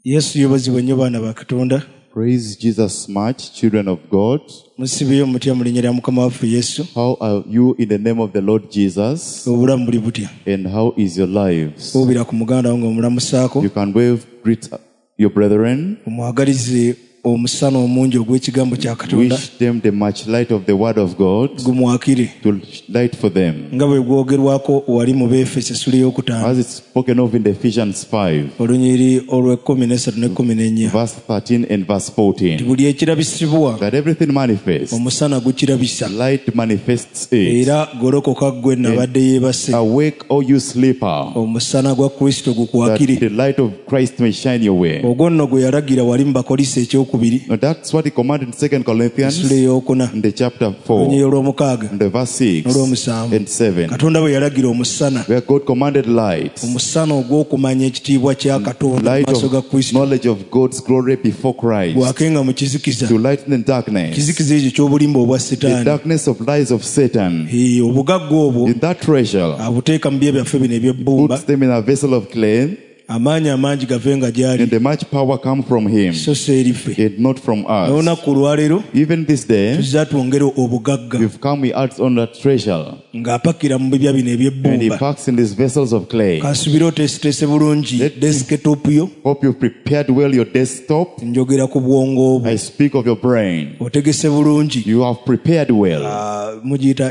Yesu yebazibwe nnyo baana ba Katonda. Praise Jesus much, children of God. Musibiyo mutya mu linnya lya Mukama waffe Yesu. How are you in the name of the Lord Jesus? Obulamu buli butya? And how is your lives? Obira ku muganda wange omulamusaako. You can wave, greet your brethren. Omwagalize omusana omungi ogw'ekigambo kya Katonda. Wish them the much light of the word of God Gumwakire. to light for them. Nga bwe gwogerwako wali mu Befeso essula ey'okutaano. As it's spoken of in the Ephesians 5, Olunyiri olw'ekumi ne kkumi n'ennya. verse 13 and verse 14. Buli ekirabisibwa That everything manifests, omusana gukirabisa. light manifests it. Era golokoka ggwe nabadde yeebase. Awake, O you sleeper, Omusana gwa Kristo that gukwakire. the light of Christ may shine your way. Ogwo nno gwe yalagira wali mu Bakolisi ekyokubiri. Now that's what he commanded in 2 Corinthians Essula ey'okuna. in the chapter 4, Olunyiri olw'omukaaga in the verse 6 n'olw'omusanvu. and 7, Katonda bwe yalagira omusana. where God commanded light, Omusana ogw'okumanya ekitiibwa kya Katonda mu light maaso ga of Kristo. knowledge of God's glory before Christ, Gwakenga mu kizikiza. to lighten the darkness, Kizikiza ekyo ky'obulimba obwa the Setaani. darkness of lies of Satan. Obugagga obwo In that treasure, abuteeka mu bye byaffe bino eby'ebbumba. puts them in a vessel of clay, Amaanyi amangi gavenga gy'ali. and the much power come from him, So si eriffe. and not from us. N'olunaku olwaleero Even this day, tuzza twongere obugagga we've come, we add on that treasure, ng'apakira mu bibya bino and he eby'ebbumba. packs in these vessels of clay. Kasubire oteesiteese bulungi desktop yo. Hope you've prepared well your desktop. Njogera ku bwongo obwo. I speak of your brain. Otegese bulungi. You have prepared well. Mugiyita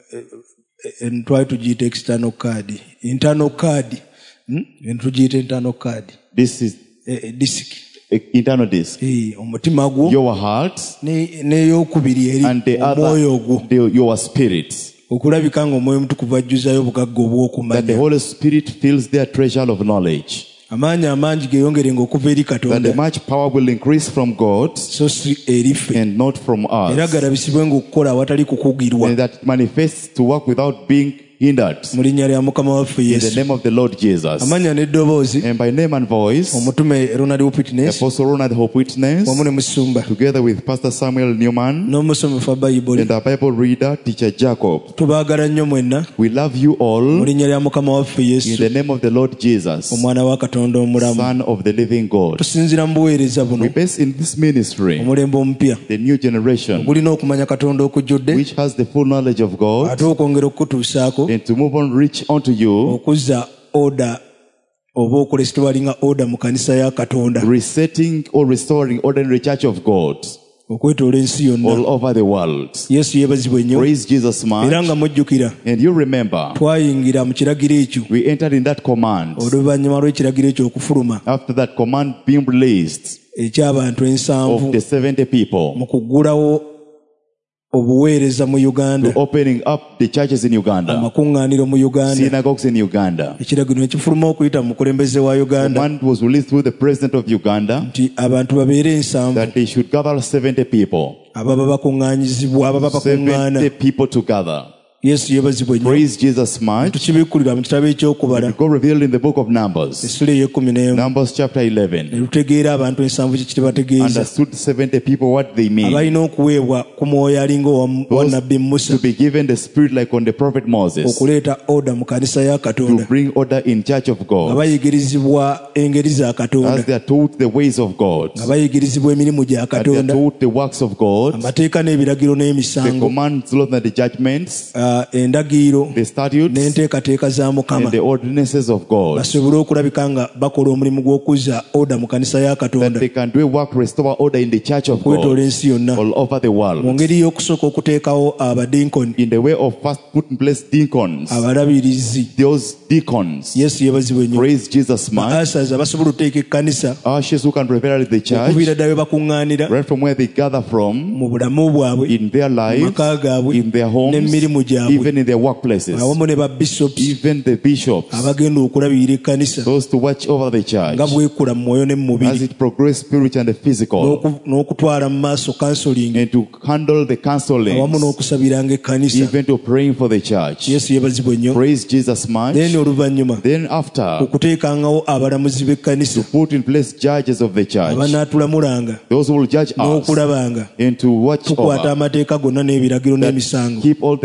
twali tugiyita external card. Internal card. Tugiyita internal card. This is Disk. internal disk. Omutima gwo Your heart n'eyokubiri eri and the omwoyo other, ogwo. your spirit. Okulabika ng'omwoyo omutukuvu ajjuzayo obugagga That the obw'okumanya. Holy Spirit fills their treasure of knowledge. Amaanyi amangi geeyongerenga okuva eri That the Katonda. much power will increase from God So si eriffe. and not from Era us. galabisibwe ng'okukola awatali kukugirwa. And that manifests to work without being hindered. Mu linnya lya Mukama waffe In the Yesu. name of the Lord Jesus. Amanya n'eddoboozi. And by name and voice, Omutume Ronald Witness Apostle Ronald Hope Witness, wamu ne musumba together with Pastor Samuel Newman, n'omusomefu wa Bayibuli. and our Bible reader, Teacher Jacob. Tubaagala nnyo mwenna We love you mu all linnya lya Mukama waffe in Yesu, the name of the Lord Jesus, omwana wa Katonda omulamu. Son of the living God. Tusinziira mu buweereza buno We base in this ministry omulembe omupya the new generation, gulina okumanya Katonda okujjudde, which has the full knowledge of God, ate okwongera okukutuusaako and to move on reach unto you, okuzza oda oba okulesitowalinga oda mu kanisa ya Katonda resetting or restoring ordinary church of God okwetoola ensi yonna. all over the world. Yesu yeebazibwe nnyo. Praise Jesus Era much. nga mujjukira And you remember, twayingira mu kiragiro ekyo we entered in that command. oluvannyuma lw'ekiragiro ekyo okufuluma After that command being released eky'abantu of 70 the 70 people, mu kuggulawo obuweereza mu Uganda, to opening up the churches in Uganda, amakuŋŋaaniro mu Uganda. synagogues in Uganda. Ekiragiro ne kifuluma okuyita mu mukulembeze wa Uganda Command was released through the president of Uganda nti abantu babeere ensanvu that they should gather 70 people, ababa bakuŋŋaanyizibwa ababa bakuŋŋaana. 70 people to gather. Yesu yeebazibwe nnyo. Praise Jesus much. Tukibikkulira mu kitabo eky'okubala God revealed in the book of Numbers, essula ey'ekumi Numbers chapter ne 11, lutegeera abantu ensanvu kye kitebategeeza, understood 70 people what they mean. abalina okuweebwa ku mwoyo alinga owa nabbi Musa To be given the spirit like on the prophet Moses, okuleeta oda mu kanisa ya to Katonda, bring order in church of nga God, bayigirizibwa engeri za as Katonda, they are taught the ways of God, nga bayigirizibwa emirimu gya as they are Katonda, taught the works of God, amateeka n'ebiragiro the n'emisango, commands, laws, and the judgments, endagiro the statutes, n'enteekateeka za Mukama, and the ordinances of God, basobole okulabika nga bakola omulimu gw'okuzza oda mu kanisa ya that Katonda, they can do a work, restore order in the church of kwetoola God ensi yonna. all over the Mu world. ngeri y'okusooka okuteekawo abadinkoni, In the way of first put in place deacons, abalabirizi. those deacons. Yesu yeebazibwe nnyo. Praise Jesus much. Baasaaza basobola okuteeka ekkanisa Ushers who can prepare the church okuviira ddala we bakuŋŋaanira right from where they gather from, mu bulamu bwabwe, in their mu lives, maka gaabwe, in their homes, n'emirimu gyabwe, even in their workplaces, awamu ne babishops even the bishops, abagenda okulabirira ekkanisa those to watch over the church nga bwekula mu mwoyo ne mu as mubiri, it progresses spiritual and physical, n'okutwala mu maaso counseling and to handle the counseling, awamu n'okusabiranga ekkanisa. even to praying for the church. Yesu yeebazibwe nnyo. Praise Jesus much. Then oluvannyuma Then after, okuteekangawo abalamuzi b'ekkanisa put in place judges of the church, abanaatulamulanga those who will judge us, n'okulabanga and to watch tukwata over, amateeka gonna n'ebiragiro that n'emisango keep all the commands,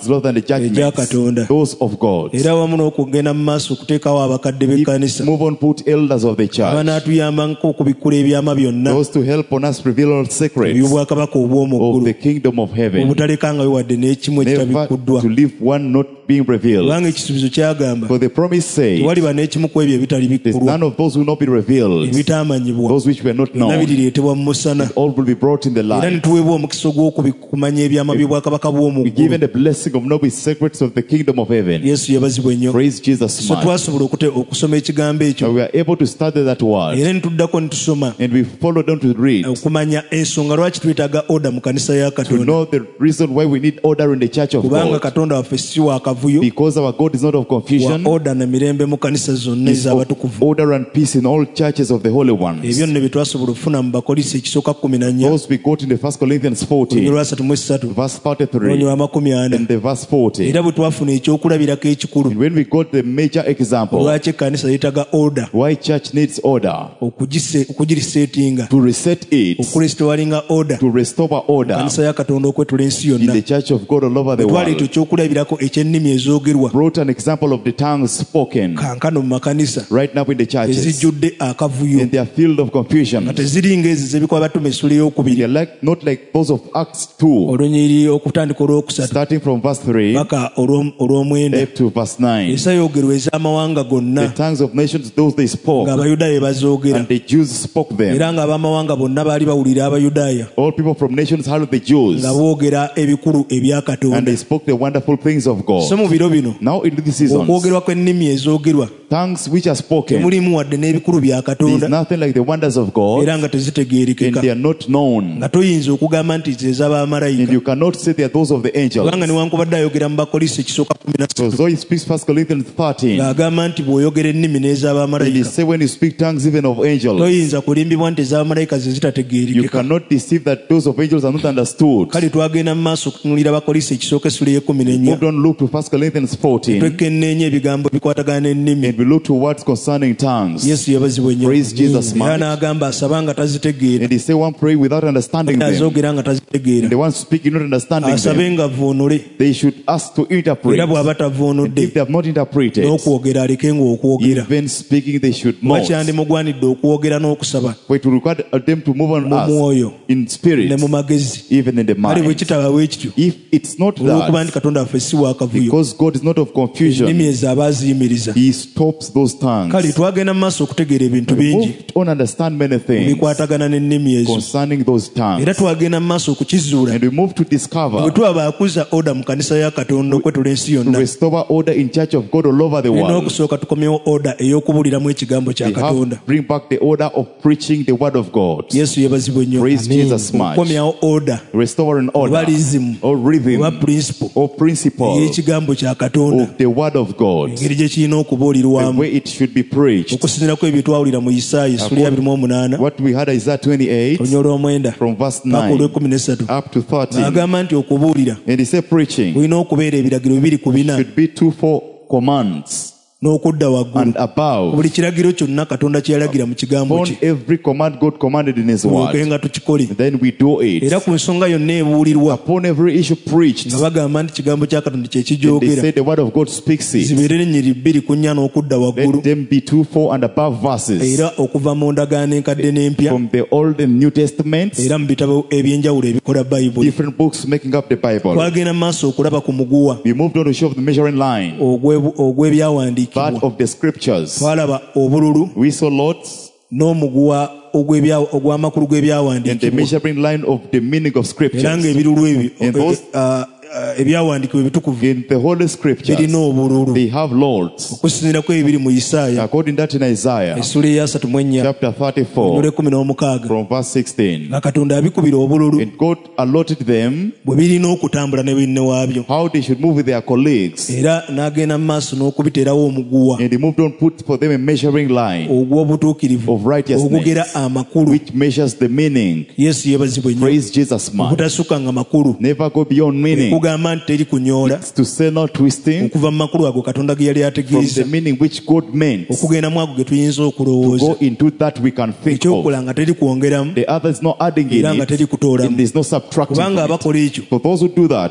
tongues, laws, and the judgments, Katonda. those of God. era wamu n'okugenda mu maaso okuteekawo abakadde b'ekkanisa Move on, put elders of the church, abanaatuyambako okubikkula ebyama byonna those to help on us reveal all secrets eby'obwakabaka obw'omu of ggulu the kingdom of heaven. obutalekangayo wadde n'ekimu Never ekitabikkuddwa to leave one not being revealed. kubanga ekisuubizo kyagamba For the promise says, tewaliba n'ekimu ku ebyo ebitali there's bikkulwa none of those who will not be revealed, ebitaamanyibwa those which were not byonna known, birireetebwa mu musana all will be brought in the era ne light. tuweebwa omukisa ogw'okumanya ebyama by'obwakabaka bw'omu ggulu Given the blessing of knowing secrets of the kingdom of heaven. yesu yabazibwa ennyo Praise Jesus so much. twasobola okusoma ekigambo ekyo So we are able to study that word, era ne tuddako ne tusoma and we follow down to read okumanya ensonga lwaki twetaaga oda mu kanisa ya to katonda know the reason why we need order in the church of kubanga God. katonda waffe si wa kavuyo Because our God is not of wa confusion, oda na mirembe mu kanisa zonna He's of ez'abatukuvu order and peace in all churches of the holy ones. ebyo nno bye twasobola okufuna mu bakolisi ekisooka 14 Those we got in the 1 Corinthians 14, olwa 33 verse olonyi 43, wa 40 and the verse 40. era bwe twafuna ekyokulabirako ekikulu And when we got the major example, lwaki ekkanisa yeetaga oda why church needs order, okugiriseetinga to reset it, okuresitowalinga oda to restore order kanisa ya katonda okwetula ensi in yonna the church of God all over the twaleeta world. ekyokulabirako eky'ennimi ezoogerwa Brought an example of the tongues spoken kankano mu makanisa right now in the churches, ezijjudde akavuyo in their field of confusion. nga teziringa ezo zebikuba batume essula ey'okubiri They are not like those of Acts 2, olunyiri okutandika olwokusatu starting from verse 3 paka olw'omwenda up to verse 9. esayoogerwa ez'amawanga The gonna tongues of nations, those they spoke, ng'abayudaaya bazoogera and the Jews spoke them. era ng'abamawanga bonna baali bawulira abayudaaya All people from nations heard the Jews, nga boogera ebikulu ebya and katonda they spoke the wonderful things of God. so mu biro bino Now in this season, okwogerwa kw'ennimi ezoogerwa tongues which are spoken, temulimu wadde n'ebikulu bya there is katonda nothing like the wonders of God, era nga and tezitegeerekeka they are not known. nga toyinza okugamba nti ze And ez'abamalayika you cannot say they are those of the angels. kubanga newankubadde ayogera mu bakolisi ekisooka So though he speaks 1 Corinthians 13, ng'agamba nti bw'oyogera ennimi and he n'ez'abamalayika say when you speak tongues even of angels, toyinza kulimbibwa nti ez'abamalayika ze you zitategeerekeka cannot deceive that those of angels are not understood. kale twagenda mu maaso okutunulira bakolisi ekisooka essula y'ekumi Moved n'ennya on, look to 1 Corinthians 14, twekkenneenya ebigambo bikwatagana n'ennimi and we look to words concerning tongues. yesu yabazibwa ennyo Praise Jesus era much. n'agamba asaba nga tazitegeera And he say one pray without understanding them. azoogera nga tazitegeera And the one speaking not understanding asabe them, nga avvuunule they should ask to interpret. era bw'aba And tavvuunudde if they have not interpreted, n'okwogera alekenga okwogera even speaking they should kuba not. kyandimugwanidde okwogera n'okusaba For it will require them to move on mu mwoyo us in spirit, ne mu magezi even in the kale bwe mind. kitaba bwe kityo If it's not olw'okuba nti that, katonda waffe si wa kavuyo because God is not of ennimi confusion, ezo aba aziyimiriza He stops those kale tongues. twagenda mu maaso okutegeera ebintu bingi Move on understand many things bikwatagana n'ennimi ezo concerning those tongues. era twagenda mu maaso okukizuula And we move to bwe discover, tuba baakuza oda mu kanisa ya katonda okwetula ensi to yonna restore order in church of God all over the tulina world. okusooka tukomyewo oda ey'okubuuliramu ekigambo kya We have katonda to bring back the order of preaching the word of God. yesu yebazibwa ennyo Praise Jesus much. okukomyawo oda Restoring oba order lizimu or oba rhythm principle or principle ey'ekigambo kya katonda of the word of God, engeri gye kirina the okubuulirwamu way it should be preached. okusinziirako ebyo twawulira mu isaaya essula 28 What we had Isaiah 28 olunya olw'omwenda from verse paka 9 olw'ekumi up to 13. agamba nti okubuulira And he said preaching kulina okubeera ebiragiro 2:4 should be 2-4 commands n'okudda waggulu and above. buli kiragiro kyonna katonda kyeyalagira mu kigambo On kye every command God commanded in his tulyoke word, nga tukikole then we do it. era ku nsonga yonna ebuulirwa Upon every issue preached, nga bagamba nti kigambo kya katonda kye and they kijogera say the word of God speaks it. zibeere ennyiri 2:4 n'okudda waggulu Let them be 2-4 and above verses era okuva mu ndagaano enkadde n'empya from the Old and New Testaments, era mu bitabo ebyenjawulo ebikola bayibuli different books making up the Bible. twagenda mu maaso okulaba ku muguwa We moved on to show the measuring line, ogw'ebyawandiikibwa part of the scriptures. twalaba obululu We saw lots n'omuguwa ogw'amakulu and the g'ebyawandiikibwa measuring line of the meaning of era scriptures. ng'ebirulu ebyo And those- ebyawandiikibwa ebitukuvu In the Holy Scriptures, birina obululu they have lords. okusinziirako ebiri mu isaaya According to that in Isaiah, essula eya 34 chapter 34, 16 from verse 16. nga katonda abikubira obululu And God allotted them bwe birina okutambula ne binne waabyo how they should move with their colleagues. era n'agenda mu maaso n'okubiteerawo omuguwa And he moved on, put for them a measuring line ogw'obutuukirivu of righteousness, ogugera amakulu which measures the meaning. yesu yeebazibwa ennyo Praise Jesus, man. obutasukka nga makulu Never go beyond meaning. kugamba nti teri kunyoola It's to say not twisting okuva mu makulu ago katonda ge yali from ategeeza the meaning which God meant. okugenda mu ago ge tuyinza To okulowooza go into that we can think of. ekyokukola nga teri kwongeramu The other is not adding in era nga it, teri and kutoolamu there's no subtracting kubanga from it. abakola ekyo For those who do that,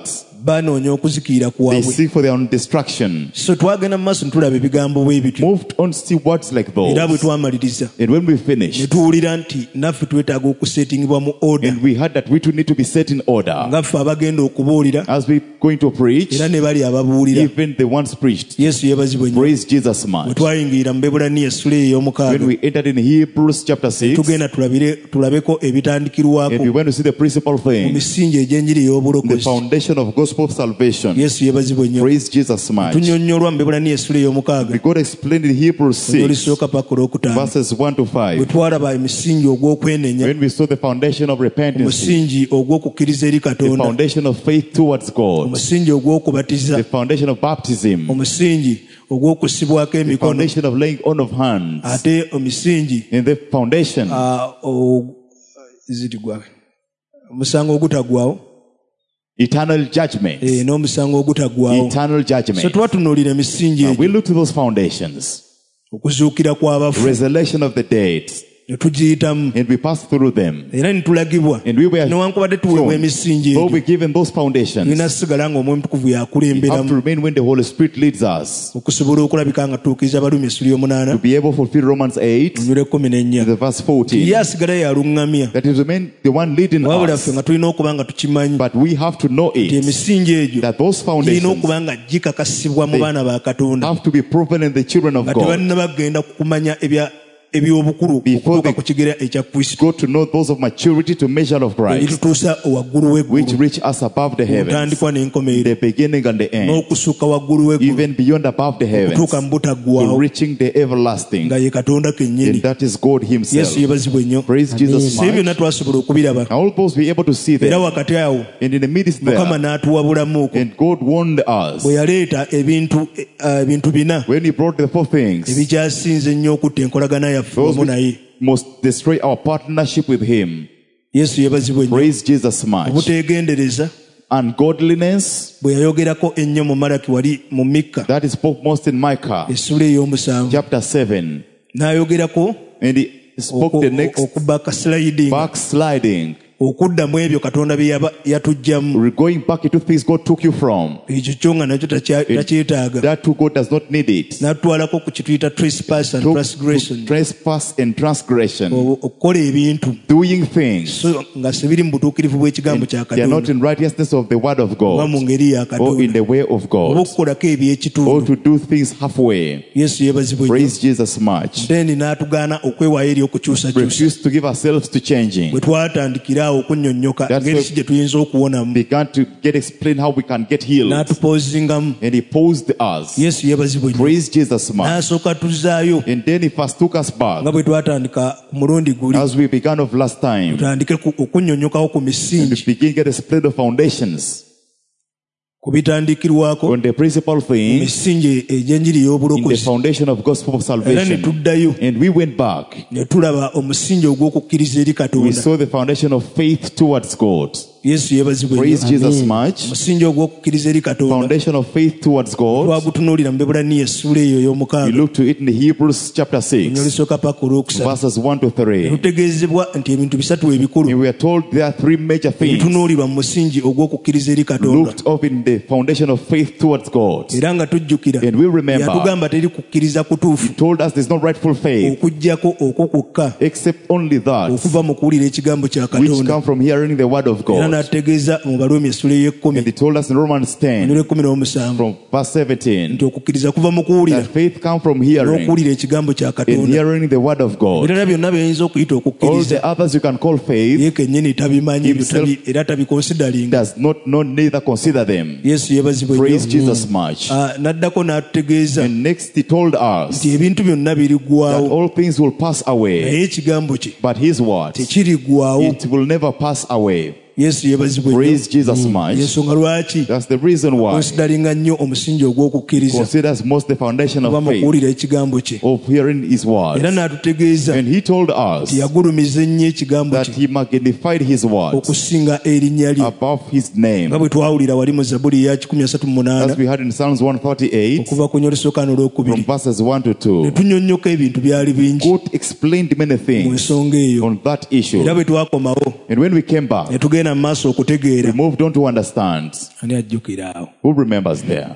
banoonya okuzikirira They kwabwe. seek for their own destruction. So twagenda mu maaso ne tulaba ebigambo bwe bityo, Moved on to see words like era bwe those. twamaliriza And when we ne finished, tuwulira nti naffe twetaaga okuseetingibwa mu oda and we heard that we too need to be set in order. nga ffe abagenda okubuulira As we're going to preach, era ne bali ababuulira. even the ones preached. Yesu yeebazibwe nnyo. Praise Jesus Bwe much. twayingirira mu Bebulaniya essula When ey'omukaaga we entered in Hebrews chapter 6, tugenda tulabeko and ebitandikirwako we went to see the principal mu thing, misingi egy'enjiri the ey'obulokozi. foundation of gospel salvation. Yesu yeebazibwe nnyo. Praise Jesus much. Tunnyonnyolwa mu Bebulaniya essula ey'omukaaga We got explained in Hebrews 6, olisooka paka olwokutaano verses 1 to bwe 5. twalaba emisingi ogw'okwenenya, When we saw the foundation of repentance, omusingi ogw'okukkiriza eri the Katonda, foundation of faith towards God, omusingi ogw'okubatiza, the foundation of baptism, omusingi ogw'okusibwako the emikono, foundation of laying on of hands, ate omusingi and the foundation, omusango ogutagwawo, eternal judgment, n'omusango ogutagwawo. eternal So judgment. twatunuulira emisingi Now we egyo, look to those foundations, okuzuukira kw'abafu resurrection of the dead, ne tugiyitamu and we pass through them. era ne tulagibwa, And we were newankubadde tuweebwa shown, emisingi though egyo, we're given those foundations, tulina sigala nga Omwoyo Mutukuvu we have to yakulemberamu remain when the Holy Spirit leads us, okusobola okulabika nga tutuukiriza Abaruumi essula to y'omunaana be able to fulfill Romans 8, nyula 14 the verse 14, ye asigala yaluŋŋamya, that is remain the one leading wabula ffe us. nga tulina okuba nga tukimanyi But we have to know nti it, emisingi egyo that those girina foundations okuba nga gikakasibwa mu baana ba Katonda, have to be proven in the children of nga God. tebannaba kugenda kumanya eby'obukulu Before okutuuka they ku kigera ekya Kristo Go to know those of maturity to measure of Christ, ebitutuusa waggulu which w'eggulu, reach us above the heavens, otandikwa n'enkomerero, the beginning and the end, n'okusukka waggulu w'eggulu even beyond above the heavens, okutuuka mu to butaggwaawo, reaching the everlasting, nga ye Katonda kennyini. and that is God Himself. Yesu yeebazibwe nnyo. Praise Jesus Ebyo byonna much. twasobola okubiraba, All those be able to see era them, wakati awo and in the midst Mukama there, n'atuwabulamuuko and God warned us bwe yaleeta ebintu bina when He brought the four things, ebikyasinze ennyo okutta enkolagana yaffe those wamu naye. must destroy our partnership with Him. Yesu yeebazibwe nnyo. Praise Jesus much. Obuteegendereza Ungodliness, bwe yayogerako ennyo mu Malaki wali mu Mikka that is spoke most in Micah, essula ey'omusanvu, chapter 7, n'ayogerako and He spoke the next okubakasliding, backsliding, okudda mu ebyo Katonda bye yatuggyamu, going back into things God took you from. ekyo kyo nga nakyo takyetaaga, That too God does not need it. n'atutwalako ku kituyita trespass and To transgression, trespass and transgression, okukola ebintu doing things, so nga sebiri mu butuukirivu bw'ekigambo kya they are not Katonda in righteousness of the word of oba mu God, ngeri ya or in Katonda, the way of oba God, okukolako or eby'ekitundu. to do things halfway. Yesu yeebazibwe nnyo. Praise Jesus much. Then n'atugaana okwewaayo eri okukyusakyusa. Refuse to give ourselves to changing. Bwe twatandikira awo okunnyonnyoka That's ngeri why- ki gye tuyinza okuwonamu, Began to get explain how we can get healed. n'atupoozingamu. And He posed us. Yesu yeebazibwe nnyo. Praise Jesus much. N'asooka tuzzaayo And then He first took us back, nga bwe twatandika ku mulundi guli, as we began of last time, tutandike okunnyonnyokawo ku and misingi, begin get explain the foundations ku bitandikirwako, on the principal ku thing misingi egy'enjiri in the ey'obulokozi. foundation of gospel of Era ne salvation. tuddayo And we went back. ne tulaba omusingi ogw'okukkiriza eri We Katonda. saw the foundation of faith towards God. Yesu yeebazibwe Praise nnyo. Jesus much. Omusingi ogw'okukkiriza eri Katonda Foundation of faith towards God. twagutunuulira mu Bebulaniya essula eyo We ey'omukaaga, look to it in the Hebrews chapter 6, olulisooka paka olwokusatu. verses 1 to 3. Tutegeezebwa nti ebintu bisatu ebikulu And we are told there are three major things ebitunuulirwa mu musingi ogw'okukkiriza eri Katonda, looked up in the foundation of faith towards God. era nga tujjukira And we remember, yatugamba teri kukkiriza kutuufu told us there's no rightful faith okuggyako okwo kwokka except only that okuva mu kuwulira ekigambo kya which Katonda. come from hearing the word of Era God. n'atutegeeza mu Baruumi essula And ey'ekkumi He told us in Romans 10 nnyo 17 from verse 17 nti okukkiriza kuva mu kuwulira that faith come from hearing n'okuwulira ekigambo kya and Katonda. hearing the word of God. Ebirala byonna by'oyinza okuyita All okukkiriza, the others you can call faith ye kennyini tabimanyi Himself era tabikonsideringa. does not know, neither consider them. Yesu yeebazibwe Praise nnyo. Jesus much. N'addako n'atutegeeza And next He told us nti ebintu byonna that biriggwaawo, all things will pass away, naye ekigambo kye but His word, tekiriggwaawo. it will never pass away. Yesu yeebazibwe nnyo. Praise Jesus much. Y'ensonga lwaki That's the reason why konsidalinga nnyo omusingi ogw'okukkiriza considers most the foundation kuba of mu faith, kuwulira ekigambo kye, of hearing His word. era n'atutegeeza And He told us nti yagulumiza ennyo ekigambo that kye He magnified His word okusinga erinnya lye, above His name. nga bwe twawulira wali mu Zabbuli ya 138 As we had in Psalms 138 okuva ku nnyolesooka from n'olwokubiri. verses 1 to Ne 2. tunnyonnyoka ebintu byali bingi God explained many mu things nsonga eyo, on that issue. era bwe twakomawo And when we came back, ne tugenda n'agenda mu maaso We okutegeera. moved on to understand. Ani ajjukira awo? Who remembers there?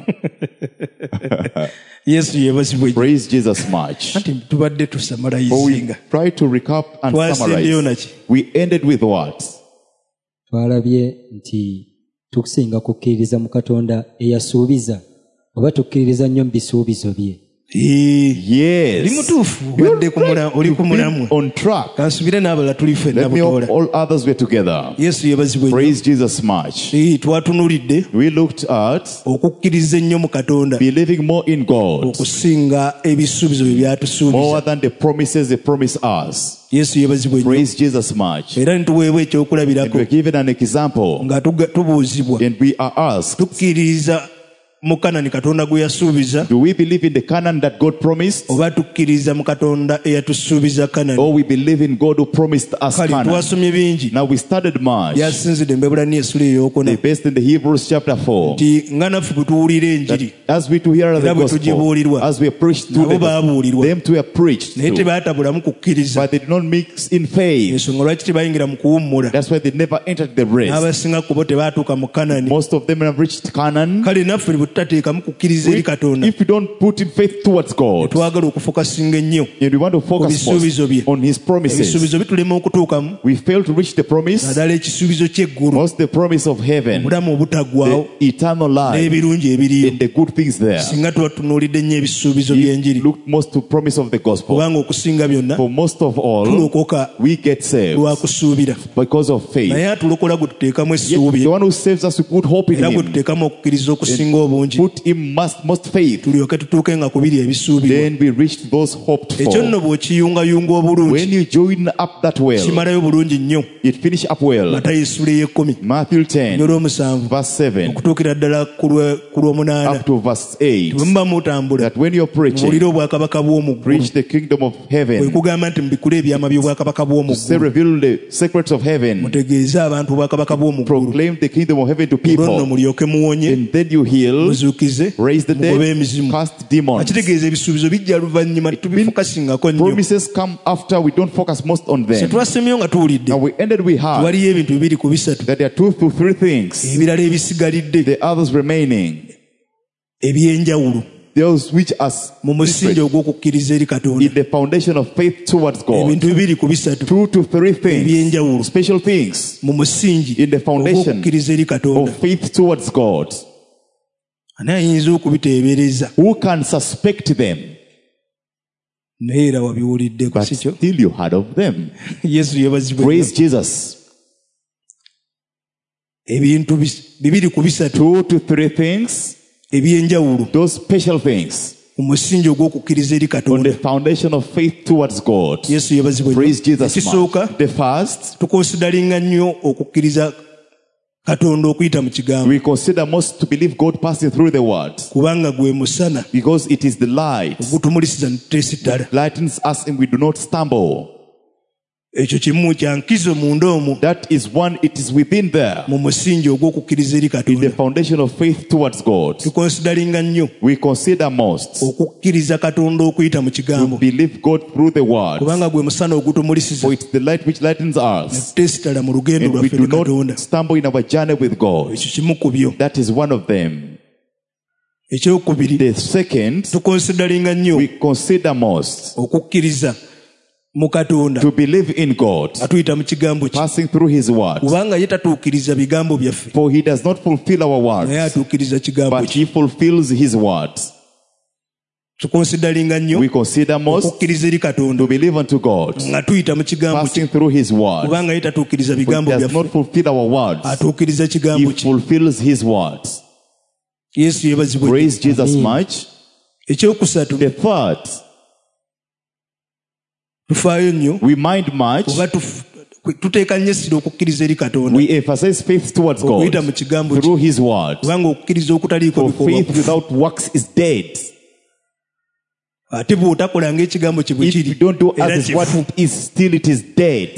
Yesu yeebazibwe. Praise Jesus much. Anti tubadde But we tusamalayizinga. try to recap and Twasembeyo summarize. naki? We ended with what? Twalabye nti tukusinga kukkiririza mu Katonda eyasuubiza oba tukkiririza nnyo mu bisuubizo bye. Yes. Oli mutuufu obadde oli ku mulamwa. On track. Kansubire n'abalala tuli ffenna Let me hope butoola. all others were together. Yesu yeebazibwe. Praise Jesus much. Twatunulidde We looked at okukkiriza ennyo mu Katonda believing more in God, okusinga ebisuubizo bye more byatusuubiza. than the promises they promise us. Yesu yeebazibwe nnyo. Praise Jesus much. Era nituweebwa And ekyokulabirako we're given an example, nga tubuuzibwa and we are asked, tukkiririza mu Kanani Katonda gwe yasuubiza do we believe in the Canaan that God promised? oba tukkiririza mu Katonda eyatusuubiza Kanani? Or we believe in God who promised us Kale Canaan? twasomye bingi Now we studied much. byasinzidde mu Ebulaniya essula ey'okuna They based in the Hebrews chapter 4. nti nga naffe bwe tuwulira enjiri As we to hear the Era bwe gospel, tugibuulirwa, as we are preached to nabo baabuulirwa them to have preached naye to, tebaatabulamu kukkiriza. but they did not mix in faith. Ensonga lwaki tebayingira mu kuwummula. That's why they never entered the rest. N'abasinga ku bo tebaatuuka mu Kanani. Most of them have reached Canaan. Kale naffe bwe tutateekamu kukkiriza eri Katonda If we don't put in faith towards God, twagala okufokasinga ennyo and we want to focus Ebisuubizo bye. most on His promises, ebisuubizo bitulema okutuukamu we fail to reach the promise, naddala ekisuubizo ky'eggulu most the promise of heaven, obulamu obutaggwaawo the eternal life, n'ebirungi ebiriyo and the good things there. singa tuba tutunuulidde nnyo ebisuubizo We by'enjiri look most to promise of the gospel. kubanga okusinga byonna For most of all, tulokoka we get saved lwa kusuubira because of faith. naye atulokola gwe tuteekamu Yet essuubi the one who saves us, we put hope in era gwe Him. tuteekamu okukkiriza okusinga obungi Put Him most faith. tulyoke tutuuke nga ku biri ebisuubirwa. Then we reach those hoped Ekyo for. nno bw'okiyungayunga obulungi When you join up that well, kimalayo bulungi nnyo. it finish up well. Matayo essula ey'ekkumi Matthew 10, olw'omusanvu verse 7, okutuukira ddala ku lw'omunaana up to verse 8, bwe muba mutambula that when you're preaching, muwulire obwakabaka bw'omu ggulu preach the kingdom of bwe heaven, kugamba nti mubikule ebyama by'obwakabaka bw'omu say, ggulu reveal the secrets of heaven, mutegeeze abantu obwakabaka bw'omu ggulu proclaim the kingdom of heaven to olwo nno people, mulyoke muwonye and then you heal, muzuukize raise the mugobe dead, emizimu. cast demons. akitegeeza ebisuubizo bijja luvannyuma tubifokasingako nnyo. Promises come after, we don't focus most on Se them. twasemyeyo nga tuwulidde Now we ended, we had waliyo ebintu bibiri ku bisatu that there are 2 to 3 things, ebirala ebisigalidde the others remaining, ebyenjawulo those which are mu musingi ogw'okukkiriza eri Katonda. in the foundation of faith towards God. ebintu bibiri ku bisatu 2 to 3 things, ebyenjawulo special things mu musingi in the foundation ogw'okukkiriza eri Katonda. of faith towards God. Ani ayinza okubiteebereza Who can suspect them? naye era wabiwuliddeko But sikyo? still you heard of them. Yesu yeebazibwe. Praise Jesus. ebintu bibiri ku bisatu 2 to 3 things, ebyenjawulo those special things mu musingi ogw'okukkiriza eri on the Katonda. foundation of faith towards God. Yesu yeebazibwe. Praise Jesus. Ekisooka much. The first, tukonsidalinga nnyo okukkiriza Katonda okuyita mu kigambo we consider most to believe God passing through the word, kubanga gwe musana because it is the light ogutumulisiza ne tuteesittala. lightens us and we do not stumble. Ekyo kimu kya nkizo munda omwo That is one, it is within there, mu musingi ogw'okukkiriza eri in the Katonda. foundation of faith towards God. Tukonsidalinga nnyo We consider most okukkiriza Katonda okuyita mu to kigambo believe God through the word, kubanga gwe musana ogutumulisiza for it's the light which lightens us, tuteesittala mu lugendo and we lwaffe do ne Katonda. not stumble in our journey with God. Ekyo kimu ku byo. That is one of them. Ekyokubiri The second, tukonsidalinga nnyo we consider most okukkiriza mu Katonda to believe in God, atuyita mu kigambo kye passing through His word, kubanga ye tatuukiriza bigambo byaffe for He does not fulfill our naye words, atuukiriza kigambo but kye. He fulfills His words. Tukonsidalinga nnyo We consider most okukkiriza eri Katonda to believe unto God, nga tuyita mu kigambo kye passing through His word, kubanga ye tatuukiriza for He bigambo does byaffe not fulfill our words, atuukiriza He kigambo kye. fulfills His words. Yesu yeebazibwe. Praise Jesus much. Ekyokusatu The third, tufaayo nnyo we mind much, oba tuteeka nnyo essira okukkiriza eri Katonda we emphasize faith towards God okuyita mu kigambo kye through His word. kubanga okukkiriza okutaliiko For bikolwa faith without works is dead. ate bw'otakolanga ekigambo kye bwe If you kiri don't do era as what kifu. it is, still it is dead.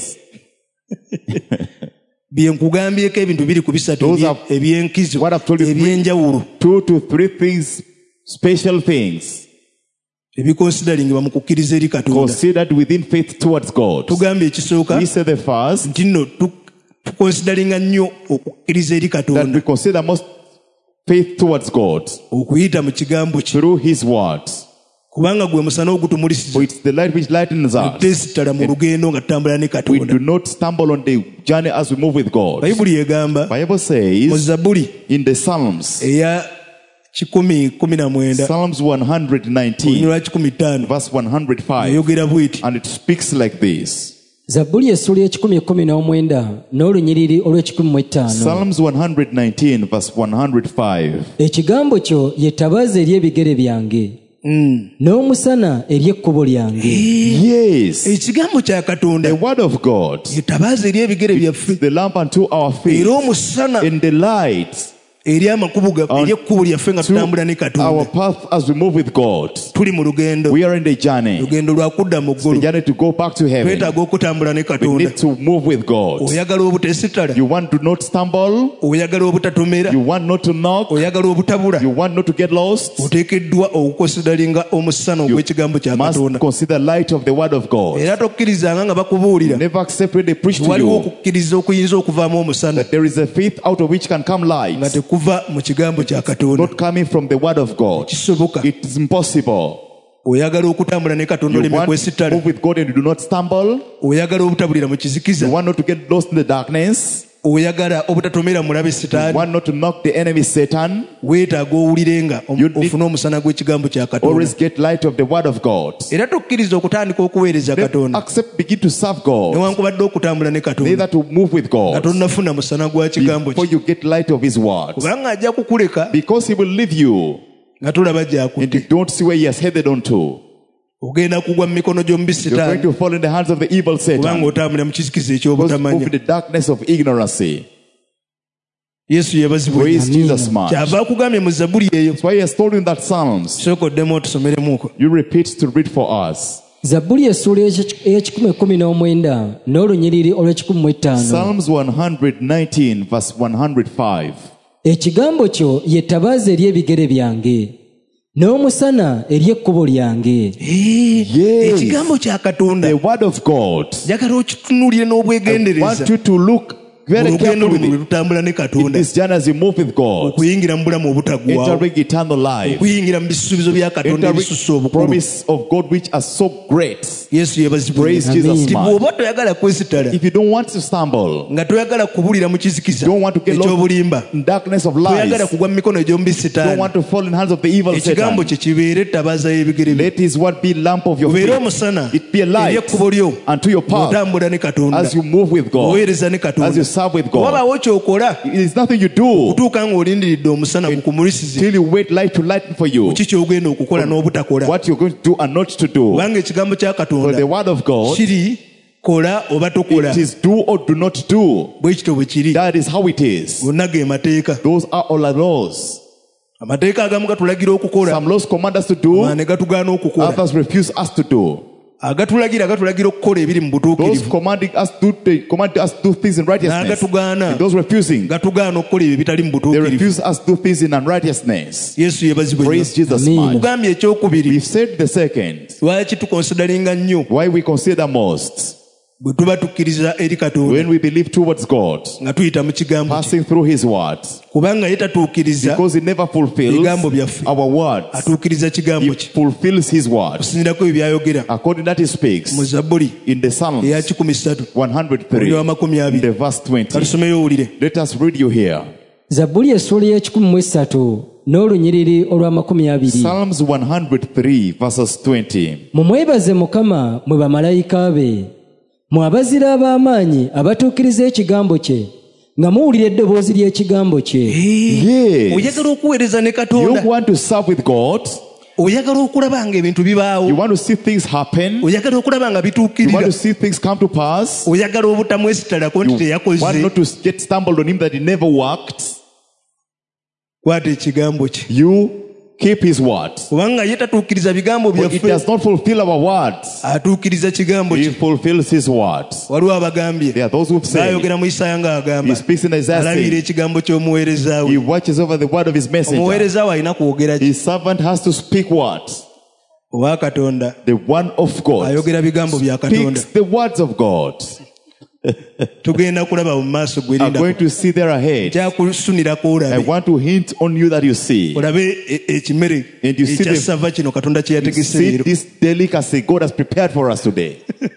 bye nkugambyeko ebintu biri ku bisatu Those are ebyenkizo what I've told you, ebyenjawulo 2 to 3 things, special things, ebikonsidaringibwa mu kukkiriza eri Katonda. considered within faith towards God. Tugambye ekisooka We say the first, nti nno tukonsidalinga nnyo okukkiriza eri that Katonda we consider most faith towards God okuyita mu kigambo kye through His words. kubanga gwe musana ogutumulisiza For it's the light which lightens us. tesitala mu lugendo nga tutambula ne We Katonda. do not stumble on the journey as we move with God. Bayibuli egamba Bible mu says Zabbuli in the Psalms, eya 119 Psalms olunywa 119, lwa 15 verse 105, eyogera bw'eti and it speaks like this. zabbuli essula y'ekikumi n'olunyiriri olw'ekikumi Psalms 119, verse 105. ekigambo kyo ye ttabaaza eri ebigere byange n'omusana eri ekkubo lyange. Yes, ekigambo kya Katonda the word of God, yetabaaza eri ebigere byaffe the lamp unto our feet, era omusana and the light eri amakubo gaffe eri ekkubo lyaffe nga tutambula ne our Katonda. path as we move with God. Tuli mu lugendo We are in the journey, lugendo lwa kudda mu the ggulu, journey to go back to heaven. twetaaga okutambula ne We Katonda. need to move with God. Oyagala obutesitala, You want to not stumble, oyagala obutatomera, you want not to knock, oyagala obutabula, you want not to get lost. oteekeddwa okukonsidalinga omusana ogw'ekigambo kya Must Katonda. consider light of the word of God. Era tokkirizanga nga bakubuulira Never accept when they preach to waliwo you okukkiriza okuyinza okuvaamu omusana that there is a faith out of which can come nga light, tekuva mu kigambo kya Katonda. not coming from the word of God. Kisoboka. It is impossible. Oyagala okutambula ne Katonda You oleme want to kwesittala, move with God and you do not stumble. oyagala obutabulira mu kizikiza, You want not to get lost in the darkness. oyagala obutatomera mulabe You sitaani, want not to knock the enemy Satan. weetaaga owulirenga You need- ofune omusana gw'ekigambo kya Katonda. Always get light of the word of God. Era tokkiriza okutandika okuweereza Then Katonda accept, begin to serve God. newankubadde okutambula ne Katonda Neither to move with nga God tonnafuna musana gwa kigambo before kye, you get light of His word. kubanga ajja kukuleka Because He will leave you nga tolaba and you gy'akutte. don't see where He has headed on to. Ogenda kugwa mu mikono gy'omubi You're going sitaani to fall in the hands of the evil kubanga Satan. otambulira mu kizikiza Because move ekyobutamanya. in the darkness of ignorancy. Yesu yebazibwe. Praise Jesus much. Kyava akugambye mu Zabbuli eyo. That's why He has told you in that Psalms. Sooka oddemu otusomeremuko. You repeat to read for us. zabbuli essula ey'ekikumi n'olunyiriri olw'ekikumi Psalms 119, verse 105. ekigambo kyo ye ttabaaza eri ebigere byange n'omusana eri ekkubo lyange. Yes. Ekigambo kya Katonda The word of God. njagala okitunuulire I n'obwegendereza want you to look mu very lugendo carefully luno lwe tutambula ne in Katonda, this journey as you move with God, okuyingira mu bulamu obutaggwaawo, entering eternal life, okuyingira mu bisuubizo bya Katonda ebisusse entering obukulu. promise of God which are so great. Yesu yebazibwe. Praise Jesus Nti much. bw'oba toyagala kwesitala If you don't want to stumble, nga toyagala kubulira mu kizikiza don't want to get lost ekyobulimba, in darkness of toyagala lies, kugwa mu mikono egy'omubi don't sitaani, want to fall in the hands of the evil ekigambo Satan, kye kibeere ttabaaza y'ebigere byo, let His word be lamp of your obeere feet. omusana It be a eri light ekkubo lyo unto your path otambula ne Katonda, as you move with God, oweereza ne as Katonda. you serve with God. Wabaawo ky'okola It is nothing you do okutuuka ng'olindiridde omusana gukumulisize till you wait light to lighten for you ki ky'ogenda okukola n'obutakola, what you're going to do and not to do. kubanga ekigambo kya For Katonda the word of God, kiri kola oba tokola, it is do or do not do. bwe kityo bwe kiri. That is how it is. Gonna ge mateeka. Those are all the laws. Amateeka agamu gatulagira okukola, Some laws command us to do, ne gatugaana okukola. others refuse us to do. Agatulagira okukola ebiri mu Those butuukirivu, commanding us to do things in righteousness. n'agatugaana And those refusing, gatugaana okukola ebyo ebitali mu they butuukirivu. refuse us to do things in unrighteousness. Yesu yebazibwe. Praise Jesus Amen. much. Tugambye ekyokubiri, We've said the second. lwaki tukonsidalinga nnyo Why we consider most bwe tuba tukkiriza eri Katonda when we believe towards God, nga tuyita mu kigambo kye, passing through His word, kubanga ye tatuukiriza because He never fulfills bigambo byaffe, our words. atuukiriza He kigambo kye fulfills His word okusinziirako ebyo byayogera according that He speaks mu Zabbuli in the Psalms eya 13 103, wa 20. the verse 20. Katusomeyo owulire. Let us read you here. zabbuli essula y'ekikumi n'olunyiriri olw'amakumi. Psalms 103, verses 20. mumwebaze Mukama mwe bamalayika be, mwe abazira ab'amaanyi abatuukiriza ekigambo kye, nga muwulira eddoboozi ly'ekigambo kye. Yes. Oyagala okuweereza ne You Katonda, want to serve with God, oyagala okulaba nga ebintu you bibaawo, want to see things happen, oyagala okulaba nga you want bituukirira, to see things come to pass, oyagala obutamwesitalako nti you want teyakoze, not to get stumbled on Him that He never worked. kwata ekigambo kye, You keep His word. kubanga ye tatuukiriza bigambo For it byaffe, does not fulfill our words. atuukiriza kigambo He kye. fulfills His words. Waliwo abagambye, There are those who say, n'ayogera mu Isaaya He ng'agamba, speaks in Isaiah alabira saying, ekigambo ky'omuweereza He we. watches over the word of His messenger. Omuweereza we alina kwogera ki? His servant has to speak what? Owa Katonda The one of God ayogera bigambo bya speaks Katonda. the words of God. tugenda kulaba mu maaso are going gwerinda to see there ahead. kyakusunirako I olabe want to hint on you that you see. olabe ekimere And you see ekyasava kino katonda kye yategese See leero. this delicacy God has prepared for us today.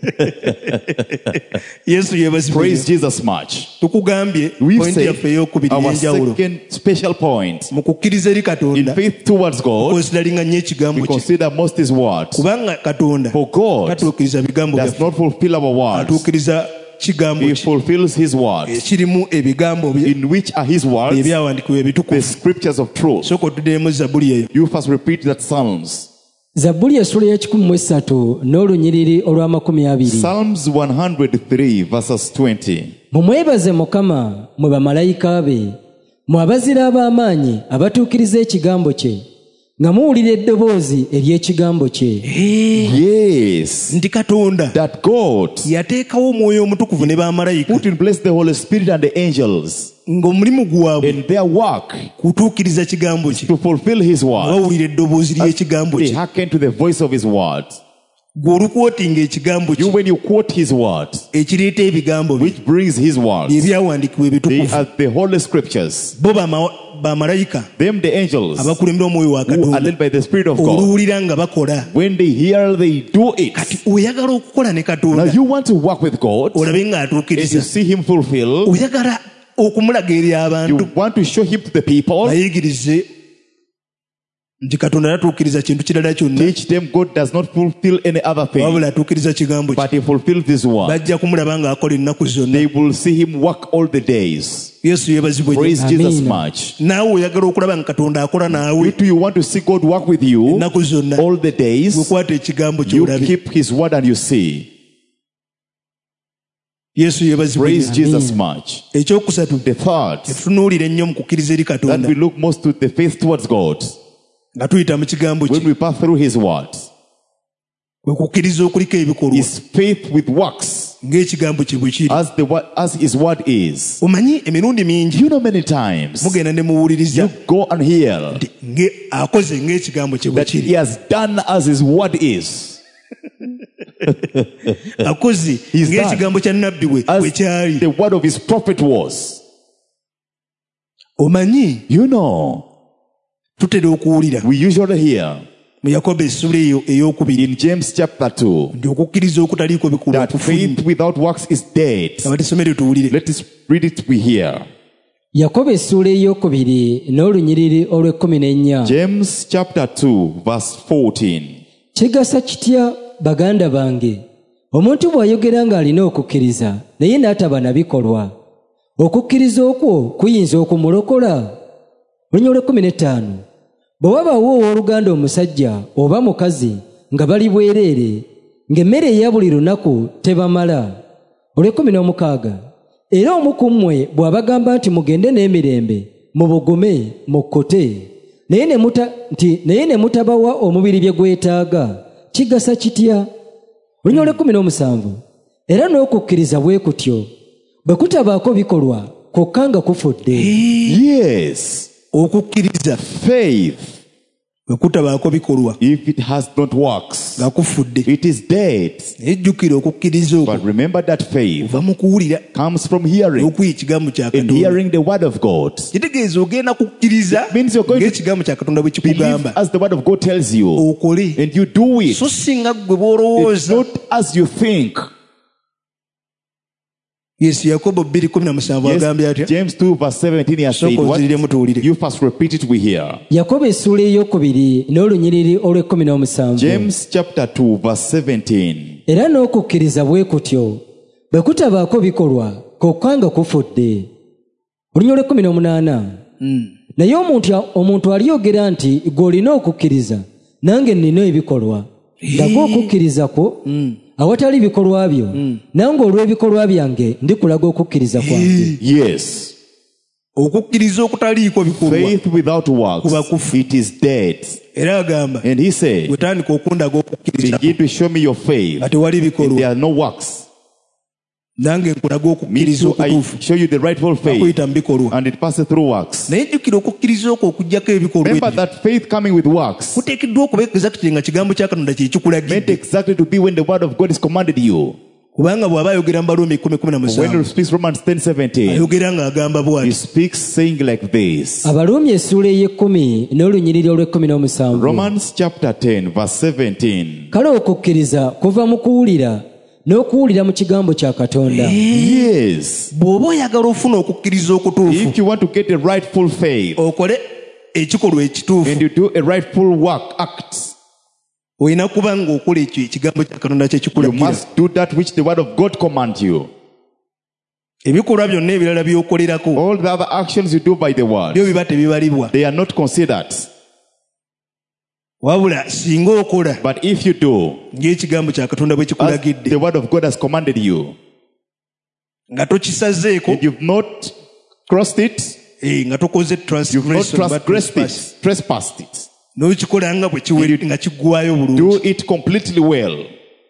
Yesu yeebazibwe. Praise Jesus much. tukugambye We've pointi said yaffe ey'okubiri our y'enjawulo second special point. mu kukkiriza eri In katonda faith towards God, konsideringa nnyo ekigambo we kye consider most His words. kubanga katonda For God tatuukiriza bigambo does byaffe not fulfill our words. atuukiriza kigambo He kye fulfills His words. ekirimu ebigambo bye In which are His words? ebyawandiikibwa The ebitukuvu. scriptures of truth. sooka otuddemu zabbuli eyo You first repeat that Psalms. zabbuli essula ya 13 n'olunyiriri olw'amakumi 20. Psalms 103 verses 20. mumwebaze mukama mwe bamalayika be mwe abazira ab'amaanyi abatuukiriza ekigambo kye nga muwulira eddoboozi ery'ekigambo kye. Yes. nti katonda That God yateekawo omwoyo omutukuvu ne bamalayika put in place the Holy Spirit and the angels ng'omulimu gwabwe in their work kutuukiriza kigambo kye to fulfill His word. bawulira eddoboozi ly'ekigambo They kye hearken to the voice of His word. gwe olukwotinga ekigambo You, kye when you quote His word, ekireeta ebigambo bye which brings His words, byebyawandiikibwa they ebitukuvu are the Holy Scriptures. bo bamalayika Them, the angels, abakulembera omwoyo wa who are katonda led by the Spirit of God. oluwulira nga bakola When they hear, they do it. kati oyagala okukola ne Now katonda you want to work with God, olabe and you ng'atuukiriza see Him fulfill. oyagala okumulaga eri abantu You want to show Him to the people. bayigirize nti katonda yatuukiriza kintu kirala kyonna Teach them God does not fulfill any other thing, wabula atuukiriza kigambo kye but He fulfills His word. bajja kumulaba ng'akola ennaku zonna. They will see Him work all the days. yesu yeebazibwe nnyo. Praise Amen. Jesus much. naawe oyagala okulaba nga katonda akola naawe Do you want to see God work with you ennaku zonna all the days? wekwata ekigambo kye You olabe. keep His word and you see. yesu yeebazibwe Praise nnyo. Jesus much. ekyokusatu The third, tetutunuulira ennyo mu kukkiriza eri that katonda we look most to the faith towards God. nga tuyita mu kigambo When kye we pass through His word, kwe kukkiriza okuliko ebikolwa is faith with works, ng'ekigambo kye bwe kiri. as His word is. omanyi emirundi mingi You know, many times mugenda ne muwuliriza you go and hear nti akoze ng'ekigambo kye bwe that He kiri. has done as His word is. akoze He's ng'ekigambo kya nnabbi bwe As kyali. the word of His prophet was. omanyi You know, tutera okuwulira we usually hear mu yakobo essula eyo ey'okubiri in James chapter 2 nti okukkiriza okutaliiko bikolwa that kufunye. faith without works is dead. abatisomere tuwulire. Let us read it, we hear. yakobo essula ey'okubiri n'olunyiriri olw'14. James chapter 2 verse 14. kigasa kitya baganda bange omuntu bw'ayogera ng'alina okukkiriza naye n'ataba na bikolwa okukkiriza okwo kuyinza okumulokola? Olunyiriri olw'15. bwe wabaawo owooluganda omusajja oba mukazi nga bali bwereere ng'emmere eya buli lunaku tebamala. Olw'16. era omu ku mmwe bw'abagamba nti mugende n'emirembe mubugume mukkote naye ne mutabawa omubiri bye gwetaaga kigasa kitya? Olunyiriri olw'17. era n'okukkiriza bwe kutyo bwe kutabaako bikolwa kwokka nga kufudde. Yes, okukkiriza faith, bwe kutabaako bikolwa if it has not works, nga kufudde. it is dead. naye jjukira okukkiriza okwo But remember that faith kuva mu kuwulira comes from hearing, okuyiga ekigambo kya and katonda. hearing the word of God. kitegeeza ogenda kukkiriza Means you're going to ng'ekigambo kya katonda bwe believe kikugamba as the word of God tells you, okole, and you do it. so singa gwe It's bw'olowooza. not as you think. yesu yakobo 2:17 agambye atya? Yes, James 2 verse 17 he has said, sooka what? oziriremu tuwulire. You first repeat it, we hear. yakobo essula ey'okubiri n'olunyiriri olw'17. James chapter 2 verse 17. era n'okukkiriza bwe kutyo bwe kutabaako bikolwa kwokka nga kufudde. Olunyiriri olw'18. naye omuntu aliyogera nti gw'olina okukkiriza nange nnina ebikolwa ndaga okukkiriza kwo awatali bikolwa byo nange olw'ebikolwa byange ndikulaga okukkiriza kwange. Yes. okukkiriza okutaliiko bikolwa Faith without works, kuba kufu. it is dead. era agamba And he said, wetandika okundaga okukkiriza begin to show me your faith. nga tewali If there bikolwa are no works, nange nkulaga me okukkiriza too, I okutuufu show you the rightful faith, akuyita mu bikolwa. and it passes through works. naye jjukira okukkiriza okwo okugjako ebikolwa Remember ebyo that faith coming with works kuteekeddwa okuba exactly nga kigambo kya katonda kye meant kikulagidde. exactly to be when the word of God is commanded you. kubanga bw'aba ayogera mu Baruumi 10:17 When he speaks Romans 10:17, ayogera ng'agamba he bw'ati. speaks saying like this. Abaluumi essuula ey'ekkumi n'olunyiriri olw'ekumi Romans chapter 10 verse 17. kale okukkiriza kuva mu kuwulira n'okuwulira mu kigambo kya Katonda. Yes. Bw'oba oyagala ofuna okukkiriza okutuufu If you want to get a rightful faith okole ekikolwa ekituufu and you do a rightful work, act, olina kuba ng'okola ekyo ekigambo kya Katonda kye you kikulagira. must do that which the word of God commands you. Ebikolwa byonna ebirala by'okolerako All the other actions you do by the word, byo biba tebibalibwa. they are not considered. Wabula singa okola But if you do, ng'ekigambo kya Katonda bwe as kikulagidde the word of God has commanded you, nga tokisazeeko and you've not crossed it, nga tokoze you've not trespassed it, n'okikola nga bwe kiwere nga kiggwayo bulungi. do it completely well.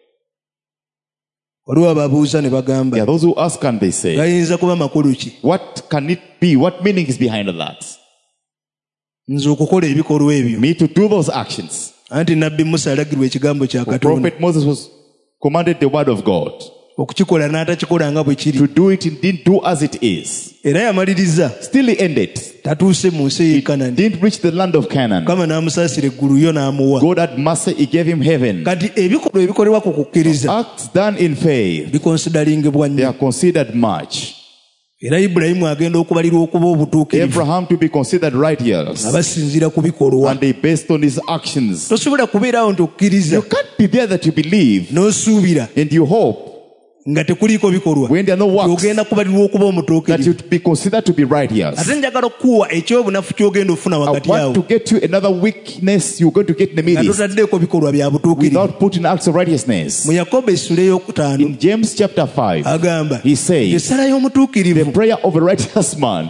Waliwo ababuuza ne There bagamba are those who ask and they say, gayinza kuba makulu ki? what can it be? What meaning is behind that? Nze okukola ebikolwa ebyo. Me to do those actions. Anti nabbi Musa alagirwa ekigambo kya Katonda. Prophet Moses was commanded the word of God. Okukikola n'atakikola nga bwe kiri. To do it, he didn't do as it is. Era yamaliriza Still he ended. tatuuse mu nsi y'e Kanani. Didn't reach the land of Canaan. Mukama n'amusaasira eggulu yo n'amuwa. God had mercy, he gave him heaven. Kati ebikolwa ebikolebwa ku kukkiriza Acts done in faith, bikonsidaringibwa they nnyo. are considered much. Era Ibulayimu agenda okubalirwa okuba obutuukirivu Abraham to be considered righteous, abasinziira ku bikolwa. and they based on his actions. Tosobola kubeerawo nti okkiriza You can't be there that you believe n'osuubira and you hope nga tekuliiko bikolwa when there are no works ogenda kubalirwa okuba that omutuukirivu. you'd be considered to be righteous. Ate njagala okukuwa ekyobunafu ky'ogenda ofuna I wakati want awo to get you another weakness you're going to get in the nga midst totaddeeko bikolwa bya butuukirivu. without putting acts of righteousness. Mu Yakobo essula ey'okutaano In James chapter 5, agamba he says, essala the y'omutuukirivu prayer of a righteous man,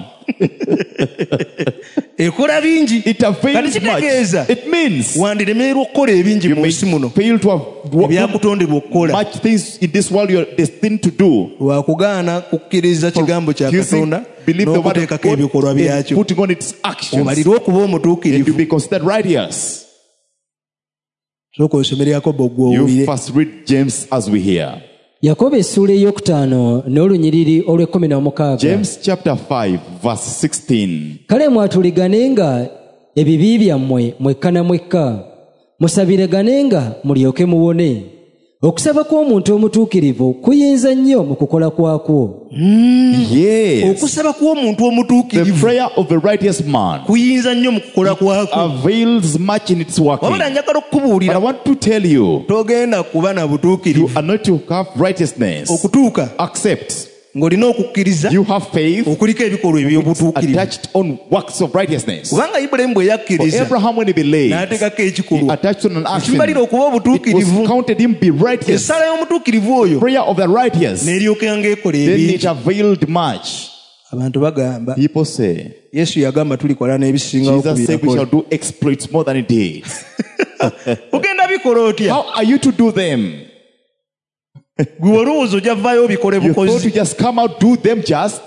ekola bingi. it Kati avails kitegeeza much. It means wandiremererwa okukola ebingi you mu may nsi muno fail to have ebyakutondebwa okukola much things in this world you're destined to do. lwakugaana kukkiriza kigambo kya Refusing Katonda believe the word of n'okuteekako ebikolwa God and byakyo putting on its actions, obalirwe okuba and to omutuukirivu. be considered righteous. Sooka osomere Yakobo You gw'owulire. first read James as we hear. Yakobo essuula ey'okutaano n'olunyiriri olw'ekumi. James chapter 5 verse 16. Kale mwatuliganenga ebibi byammwe mwekka na mwekka, musabireganenga mulyoke muwone. Okusaba kw'omuntu omutuukirivu kuyinza nnyo mu kukola kwakwo. Yes. Okusaba kw'omuntu The omutuukirivu prayer of a righteous man kuyinza nnyo mu kukola kwako. avails much in its working. Wabula njagala But I okukubuulira want to tell you, togenda kuba na you butuukirivu are not to have righteousness. okutuuka Accept. ng'olina okukkiriza You have faith okuliko ebikolwa eby'obutuukirivu. attached on works of righteousness. Kubanga Ibulayimu bwe For yakkiriza Abraham, when he believed, n'ateekako he ekikolwa attached on an action. ekimubalira okuba It was obutuukirivu. counted him be righteous. Essala y'omutuukirivu oyo Prayer of the righteous. n'eryoka ng'ekola Then ebingi. it availed much. Abantu bagamba People say, Yesu yagamba tulikola n'ebisingawo ku Jesus said we shall birakola. do exploits more than he did. Ogenda bikola otya? How are you to do them? Gwe olowooza ojja vaayo obikole You thought to bukozi. just come out, do them just?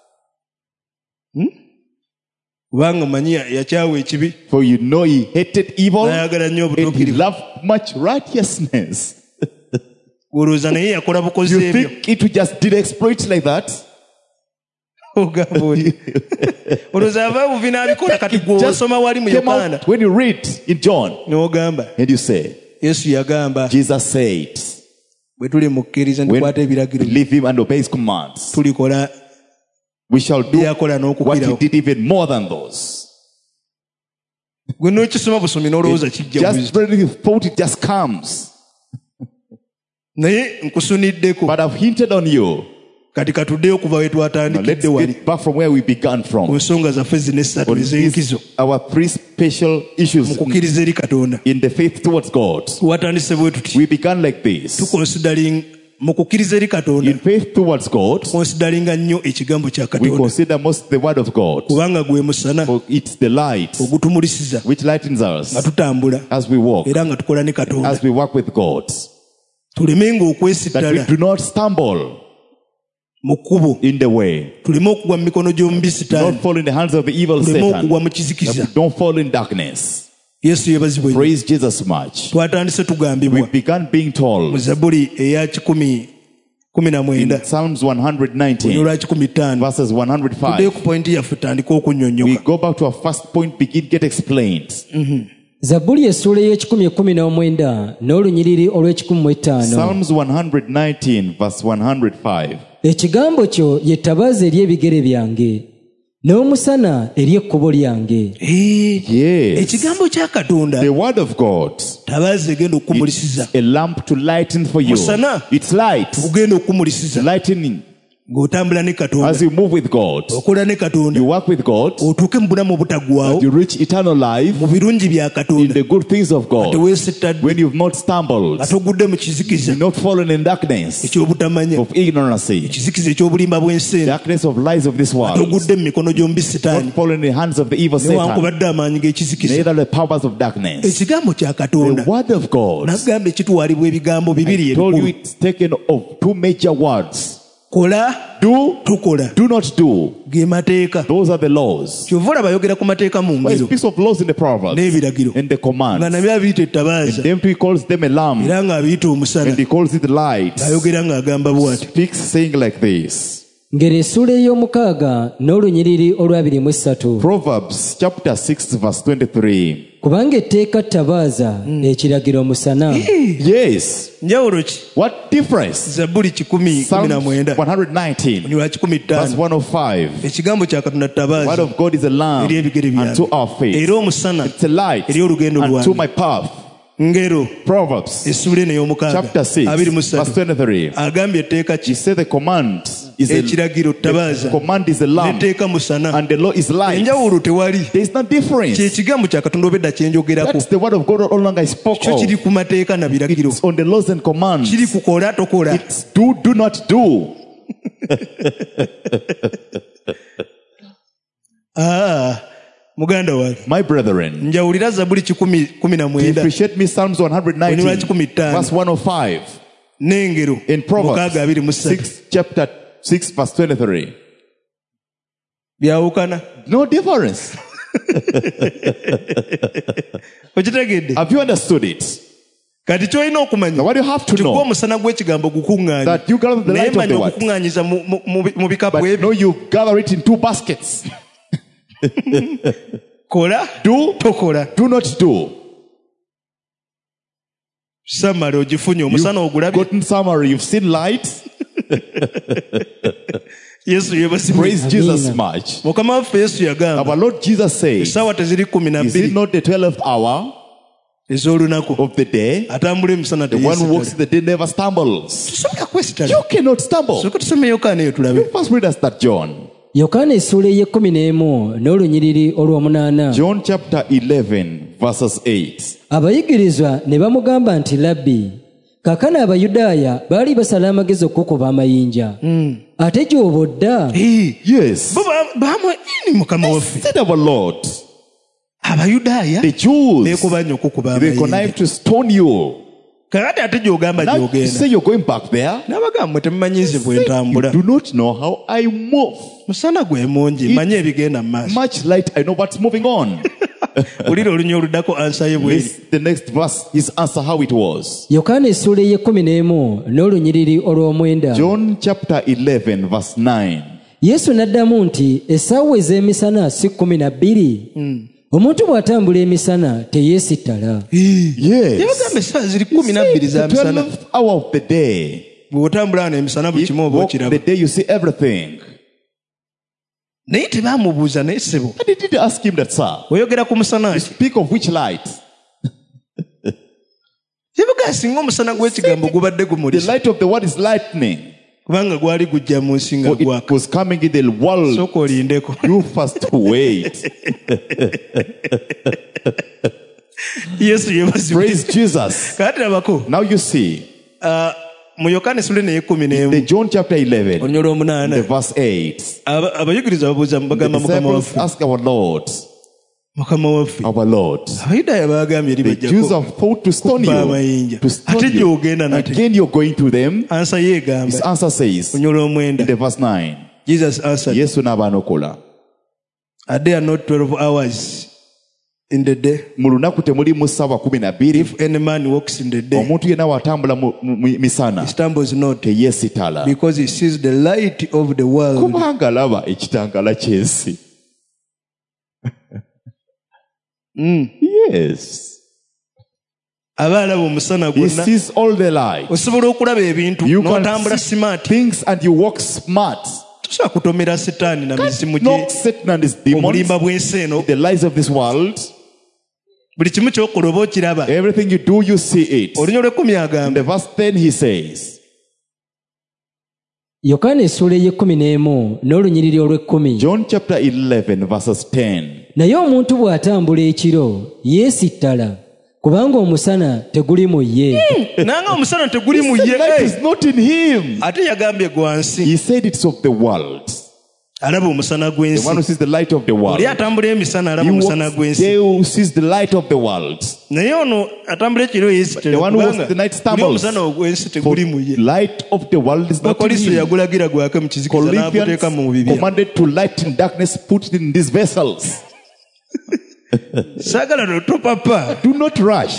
Kubanga manyi yakyawa ekibi For you know he hated evil n'ayagala nnyo and he obutuukirivu. loved much righteousness. Olowooza naye yakola bukozi You ebyo. think it would just did exploits like that? Ogamba oli. Olowooza ava buvi n'abikola kati gwe Just osoma wali mu came Yokaana out when you read in John n'ogamba and you say, Yesu yagamba Jesus said, bwe tuli mukkiriza when ntukwata ebiragiro believe him and obey his commands, tulikola we shall do byakola what he n'okukirawo. did even more than those. Gwe n'okisoma busomi n'olowooza kijja Just buzi. really thought it just comes. Naye nkusuniddeko But I've hinted on you. kati katuddeyo okuva we Now let's twatandikidde wali get back from where we began ku from. nsonga zaffe zino essatu On ez'enkizo these, our three special mu issues kukkiriza eri Katonda. in the faith towards God. Watandise bwe tuti We began like this. tukonsidering mu kukkiriza eri Katonda In faith towards God, konsidaringa nnyo ekigambo kya we Katonda consider most the word of God. kubanga gwe musana For it's the light ogutumulisiza which lightens nga us tutambula as we walk, era nga tukola ne Katonda. as we walk with God. Tulemenga That we okwesittala do not stumble mu kkubo, in the way. tuleme okugwa mu mikono gy'omubi Do Sitaani, not fall in the hands of the evil tuleme Satan. okugwa mu That kizikiza. we don't fall in darkness. Yesu yeebazibwe nnyo. Praise Jesus much. Twatandise We tugambibwa began being mu told Zabbuli eya 119 19 Psalms 119, olwaki 15 verses tuddeyo 105. ku pointi yaffe tutandika We okunnyonnyoka. go back to our first point, begin get explained. zabbuli essuula y'ekikumi n'olunyiriri olw'ekikumi Psalms 119, verse 105. ekigambo kyo ye ttabaaza eri ebigere byange n'omusana eri ekkubo lyange. Yes. ekigambo kya katonda The word of God, tabaaza egenda okukumulisiza, a lamp to lighten for you. Musana. It's light, ogenda okukumulisiza lightening ng'otambula ne katonda, as you move with God. okola ne katonda, You work with God, otuuke mu bulamu obutaggwaawo you reach eternal life mu birungi bya in katonda, the good things of God. teweesittadde When you've not stumbled, nga togudde mu kizikiza you've not fallen in darkness ekyobutamanya, of ignorance, ekizikiza ekyobulimba bw'ensi eno, darkness of lies of this world, togudde mu mikono gy'omubi sitaani not fallen in the hands of the evil Satan, newankubadde amaanyi g'ekizikiza. neither the powers of darkness. ekigambo kya The katonda word of God, nagamba ekitwalibwa ebigambo bibiri I told you ebikulu: it's taken of two major words. kola, Do, tukola, do not do. ge mateeka. Those are the laws. kyova olaba ayogera ku mateeka mu Well, ngero it speaks of laws in the Proverbs n'ebiragiro, and the nga commands. nabyo abiyita And ettabaaza them he calls them a lamp, era ng'abiyita omusana, and he calls it light. ayogera ng'agamba bw'ati: Speaks saying like this. ngero essuula ey'omukaaga n'olunyiriri olw'23. Proverbs chapter 6 verse 23. kubanga etteeka ttabaaza ekiragiro omusana. Yes. njawulo ki? What difference? zabbuli 19 Psalms 119 olwa verse 15 105. ekigambo kya katonda Word ttabaaza of God is a lamp eri ebigere unto our byange faith. era omusana It's a light eri olugendo unto lwange. my path. ngero Proverbs essuula eno ey'omukaaga chapter 6 verse 23 23. agambye etteeka He ki? said the command is ekiragiro ttabaaza command is a lamp n'etteeka musana. and the law is light. enjawulo tewali. There is no difference. kyekigambo kya katonda obedda kyenjogerako, That's the word of God no longer I spoke kyo of. kiri ku mateeka na biragiro, It's on the laws and commands. kiri ku kola tokola. It's do not do. muganda wange My brethren, njawulira zabbuli 19 appreciate me Psalms 119 verse 105 n'engero in Proverbs 23 6 chapter 6 verse 23. byawukana. No difference. okitegedde? Have you understood it? kati kyolina Now okumanya what you have to kigwa know omusana gw'ekigambo gukuŋŋaanye, that you gather the naye light of the manya word, okukuŋŋaanyiza mu bikapu but no, ebyo. you gather it in two baskets. kola Do, tokola. do not do. samale ogifunye, omusana You've ogulabye. gotten summary. You've seen light. yesu yeebazibwe. Praise Jesus much. mukama waffe yesu yagamba Our Lord Jesus says, essaawa teziri is it 12 not the 12th hour ez'olunaku of the day? atambula emisana The one who walks teyeesittala. in the day never stumbles. tusomera kwesitala. You cannot stumble. soka tusome yokaana eyo tulabe. First read us that John. yokaana essuula ey'ekumi n'olunyiriri olw'8. John chapter 11 verses 8. abayigirizwa ne bamugamba nti labbi, kaakano abayudaaya baali basala amagezi okukuba amayinja, ate gy'oba odda? Yes. bo bamwini mukama waffe. Said our Lord, abayudaaya the Jews, beekuba nnyo okukuba they amayinja. connive to stone you. kakati ate gy'ogamba Now you gy'ogenda. say you're going back there. n'abagamba mwe temumanyi nze bwe You ntambula. do not know how I move. musana gwe mungi manye ebigenda mu maaso. Much light, I know what's moving on. wulira olunya oluddako ansa ye bweri. This, the next verse, his answer how it was. yokaana essuula ey'ekumi n'olunyiriri olw'9. John chapter 11 verse 9. yesu n'addamu nti essaawa ez'emisana si 12? omuntu bw'atambula emisana teyeesittala. Yes. yabagamba essaawa ziri 12 za The misana. 12th hour of the day. bw'otambula wano emisana buli If kimu you oba walk the okiraba. day, you see everything. naye tebaamubuuza naye ssebo But they did ask him that, sir. oyogera ku musana ki? Speak of which light? yabaga singa omusana gw'ekigambo gubadde The gumulisa light of the word is lightning. kubanga gwali gujja mu nsi nga For it gwaka. was coming in the world. sooka olindeko. You first wait. yesu yebazibwe. Praise Jesus. kati labako Now you see, mu yokaana essula eno ey'ekumi the n'emu John chapter 11, olunya the olw'omunaana verse 8. abayigiriza babuuza The bagamba mukama disciples waffe ask our Lord, mukama waffe our Lord. abayudaaya baagambye eri The Jews bajjako have thought to stone kubba you. amayinja To stone ate you. gy'ogenda nate. Again, you're going to them. ansa ye egamba His answer says, olunya olw'omwenda in the verse 9, jesus answered Yesu n'abaanokola. are there not 12 hours in the day. mu lunaku temulimu ssaawa 12. If any man walks in the day, Omuntu yenna watambula mu misana he stumbles not, teyeesitala because he sees the light of the world. kubanga laba ekitangala ky'ensi. Yes. Aba alaba omusana He gwonna. sees all the light. Osobola okulaba ebintu You can n'otambula see smart. things and you walk smart. Tosobola kutomera setaani na mizimu No gye, Satan and his demons, obulimba bw'ensi eno. the lies of this world. Buli kimu ky'okola oba okiraba. Everything you do, you see it. Olunya olw'ekkumi In agamba, the verse 10 he says, yokaana essula ey'ekumi n'olunyiriri olw'ekkumi. John chapter 11 verses 10. Naye omuntu bw'atambula ekiro yeesittala, kubanga omusana teguli mu ye. nanga omusana teguli mu The ye. light is not in him. Ate yagambye gwa nsi. He said it's of the world. Alaba omusana The one who gw'ensi. sees the light of the world. Oli atambula emisana He alaba omusana walks gw'ensi. there who sees the light of the world. Naye ono atambula ekiro yeesitala, The one who kubanga walks the night oli stumbles. omusana ogw'ensi For teguli mu ye. light of the world is not in Bakoliso him. yagulagira gwake mu kizikiza n'aguteeka mu Philippians bibya. commanded to light in darkness, put it in these vessels. Saagala topapa. Do not rush.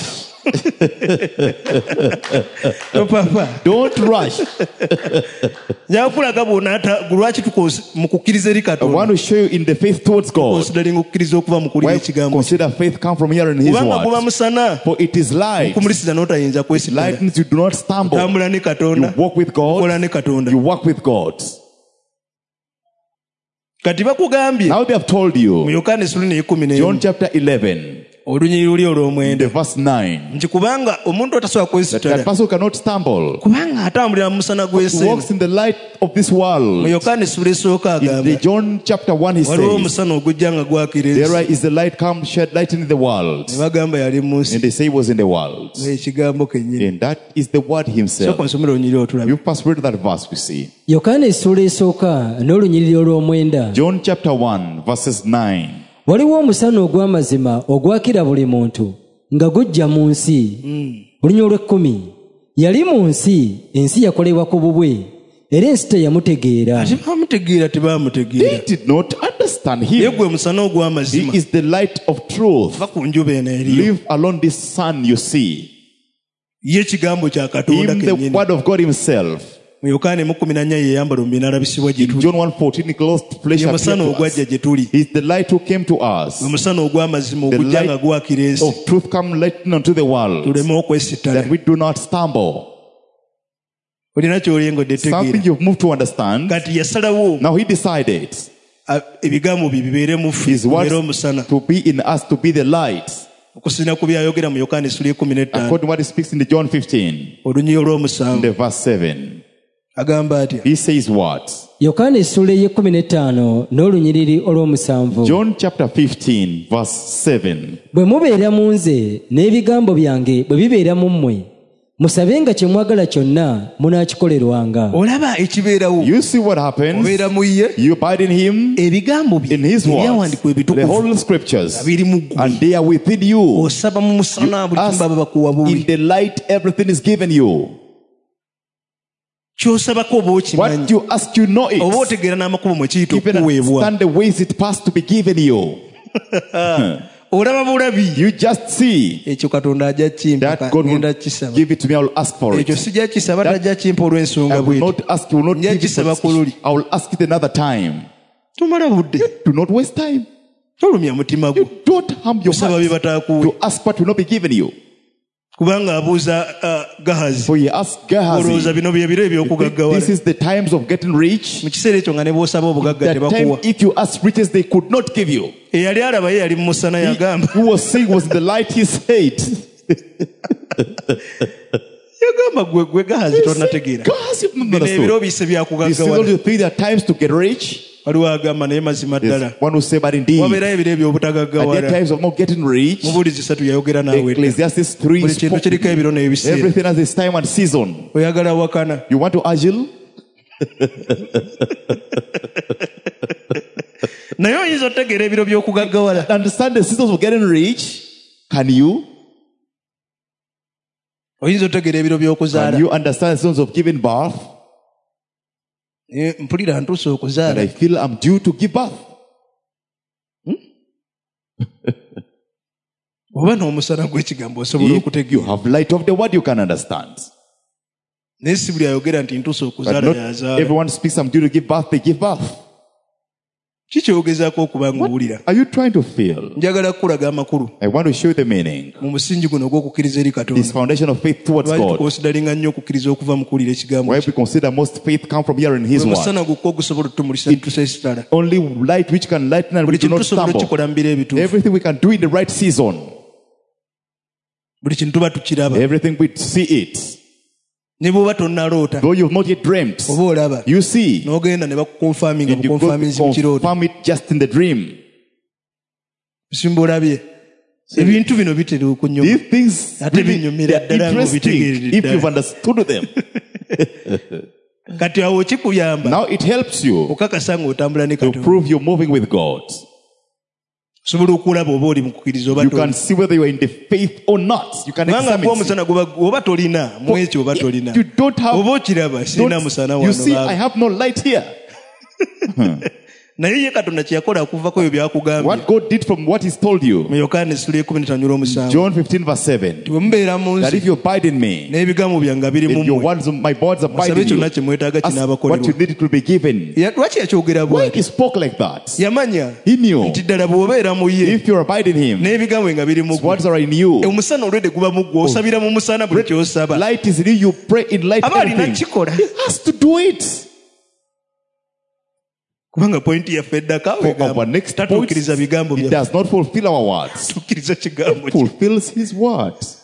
Topapa. Don't rush. Yakulaga lwaki mu kukkiriza eri I want Katonda. to show you in the faith towards God. Considering okukkiriza okuva mu kuwulira Why ekigambo. consider faith come from hearing His Kubanga guba word. musana. For it is light. Okumulisiza n'otayinza kwesittala. Lightens you do not stumble. Tambula ne You Katonda. walk with Kola God. ne Katonda. You walk with God. Kati bakugambye Now they have told mu you, Yokaana essula n'ey'ekkumi John n'emu chapter 11, olunyiriri luli the olw'omwenda, verse 9, nti kubanga omuntu atasobola that kwesittala person cannot stumble. kubanga atambulira mu musana He gw'ensi walks in the light of this mu world. Yokaana essula esooka In the agamba John chapter 1 he waliwo says, omusana ogujja nga gwakira ensi. there is the light come shed light in the world. Ne bagamba yali mu nsi. And they say he was in the world. Ekigambo kennyini. And that is the word himself. Sooka nsomera olunyiriri otulabe. You first read that verse we see. Yokaana essula esooka n'olunyiriri olw'omwenda. John chapter 1 verses 9. Waliwo omusana ogw'amazima ogwakira buli muntu nga gujja mu nsi. Olunya olw'ekkumi. Yali mu nsi, ensi yakolebwa ku bubwe, era ensi teyamutegeera. Tebamutegeera tebamutegeera. They did not understand Ye him. gwe musana He ogw'amazima. is the light of truth. Va ku njuba eno eriyo. Live along this sun you see. Ye ekigambo kya Katonda Him, the kennyini. word of God himself. Mu Yokaana 14 ye yambala omubiri n'alabisibwa gye In tuli. John 1:14 he clothed flesh Ye appeared musana to ogwajja us. gye tuli. He is the light who came to us. Omusana ogw'amazima The ogujja light nga gwakira ensi. of truth come lighting unto the world, Tuleme okwesittala. that we do not stumble. Olina ky'olyengedde Something tegeera. you've moved to understand. Kati yasalawo Now he decided ebigambo bye bibeere mu ffe, his words bibeere omusana. to be in us, to be the light. Okusinziira ku byayogera mu Yokaana essula 15 According to what he speaks in the John 15, olunyiriri in olw'omusanvu the verse 7. agamba atya? He says what? Yokaana essula ey'ekumi n'olunyiriri olw'omusanvu. John chapter 15 verse 7. Bwe mubeera mu nze n'ebigambo byange bwe bibeera mu mmwe, musabenga kye mwagala kyonna munaakikolerwanga. Olaba ekibeerawo. You see what happens? Obeera mu ye, You abide in him, ebigambo bye in his words, ebyawandiikibwa the ebitukuvu whole scriptures, biri mu ggwe. and they are within you. Osaba mu musana buli kimu Ask baba bakuwa in bubi. the light, everything is given you. Ky'osabako oba What okimanyi. you ask, you know Oba it. otegeera n'amakubo mwe kiyita Even okuweebwa. understand the ways it passed to be given you. Olaba bulabi. You just see Ekyo Katonda ajja kimpa. that God Ngenda will kisaba. give it to me. I will ask for Ekyo it. sijja kisaba That- tajja kimpa I olw'ensonga will bw'eti. not ask. You will not Nja give it. kisaba ku luli. I will ask it another time. Tomala budde. Do not waste time. Tolumya mutima gwo. You don't harm your Osaba bye heart bataakuwe. to ask what will not be given you. Kubanga abuuza Gahazi. So he asked Olowooza Gehazi, bino bye biro this ebyokugaggawala. is the times of getting rich. Mu kiseera ekyo nga ne bw'osaba obugagga That time, tebakuwa. if you ask riches, they could not give you. Eyali alaba ye yali mu musana yagamba. Who was saying was the light he said. Yagamba gwe Gahazi tonnategeera. Gehazi, you've not Bino ebiro understood. bise This is byakugaggawala. only three there are times to get rich. Waliwo agamba naye mazima ddala. There's one who say, but indeed, Wabeerayo ebiro at their eby'obutagaggawala. times of not getting rich. Mubuulizi 3 yayogera naawe. Ecclesiastes 3 Buli kintu spoke. kiriko ebiro n'ebiseera. Everything has its time and season. Oyagala wakana. You want to agile? Naye oyinza otegeera ebiro by'okugaggawala. Understand the seasons of getting rich? Can you? Oyinza otegeera ebiro Can by'okuzaala. you understand the seasons of giving birth? Mpulira ntuuse And okuzaala. I feel I'm due to give birth. oba n'omusana gw'ekigambo osobola If you okutegeera. have light of the word, you can understand. Naye si buli ayogera nti ntuuse But okuzaala not yazaala. everyone speaks, I'm due to give birth, they give birth. Ki kyogezaako okuba ng'owulira? Are you trying to feel? Njagala kukulaga amakulu I want to show you the meaning. mu musingi guno ogw'okukkiriza eri This Katonda. foundation of faith towards Lwaki God. tukonsidalinga nnyo okukkiriza okuva mu kuwulira ekigambo Why kye? we consider most faith come from hearing His word. Omusana gwokka ogusobola otutumulisa ntuse ekitala. Only light which can lighten and we Buli do kintu not tusobola stumble. okukikola mu biro ebituufu. Everything we can do in the right season. Buli kintu tuba tukiraba. Everything we see it. Ne bw'oba tonnaloota Though you've not yet dreamt, oba olaba you see. n'ogenda ne bakukonfaminga And you go bukonfaminzi mu kirooto. confirm it just in the dream. Bisimba olabye. Ebintu bino bitera okunyuma. These things Ate really, binyumira they are ddala ng'obitegeerera interesting if ddala. you've understood them. Kati awo kikuyamba Now it helps you okakasa ng'otambula ne to Katonda. prove you're moving with God. Osobola okulaba oba oli mu kukkiriza oba You toli. can see whether you are in the faith or not. You can Kubanga examine gwa it. omusana oba tolina mu ekyo oba tolina. You don't have. Oba okiraba sirina musana You see, wano. I have no light here. Naye ye Katonda kye yakola okuvako ebyo byakugambye. What God did from what He's told you. Mu Yokaana essula 15:7. John 15 verse 7. Bwe mubeera mu That nsi if you abide in me, n'ebigambo byange biri mu if your mmwe, words, my words abide musabe in you, kyonna kye mwetaaga ask what you kinaabakolebwa. need, it will be given. Lwaki yakyogera Why bw'ati? He spoke like that? Yamanya He knew. nti ddala bw'obeera mu ye If you abide in Him, n'ebigambo nga biri mu His ggwe, words are in you. omusana olwedde guba mu ggwe, osabira mu musana buli ky'osaba. Light is in you. You pray in light. Aba alina Everything. kikola. He has to do it. Kubanga pointi yaffe eddaka For our next point, tatukkiriza bigambo He byaffe, does not fulfill our words. tukkiriza kigambo He kye. fulfills His words.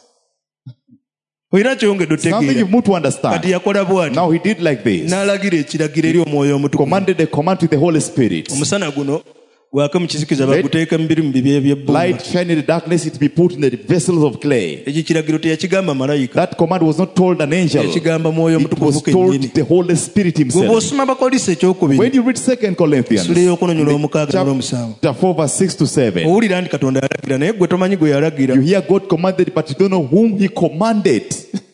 Olina kyongedde Something otegeera. you've moved to Kati understand. yakola bw'ati. Now He did like this. N'alagira ekiragiro eri omwoyo omutukuvu. Commanded a command to the Holy Spirit. Omusana guno gwake mu kizikiza Let baguteeka mu biri mu bibi eby'ebbumba. Light shine in the darkness, it be put in the vessels of clay. Ekyo kiragiro teyakigamba malayika. That command was not told an angel. Ekigamba mwoyo It omutukuvu was told kennyini. the Holy Spirit Bwe Himself. bw'osoma Abakolinso ekyokubiri When you read 2 Corinthians, essula ey'okunonyolwa omukaaga n'omusanvu, chapter 4 verse 6 to 7, owulira nti Katonda yalagira naye gwe tomanyi gwe yalagira. you hear God commanded, but you don't know whom He commanded.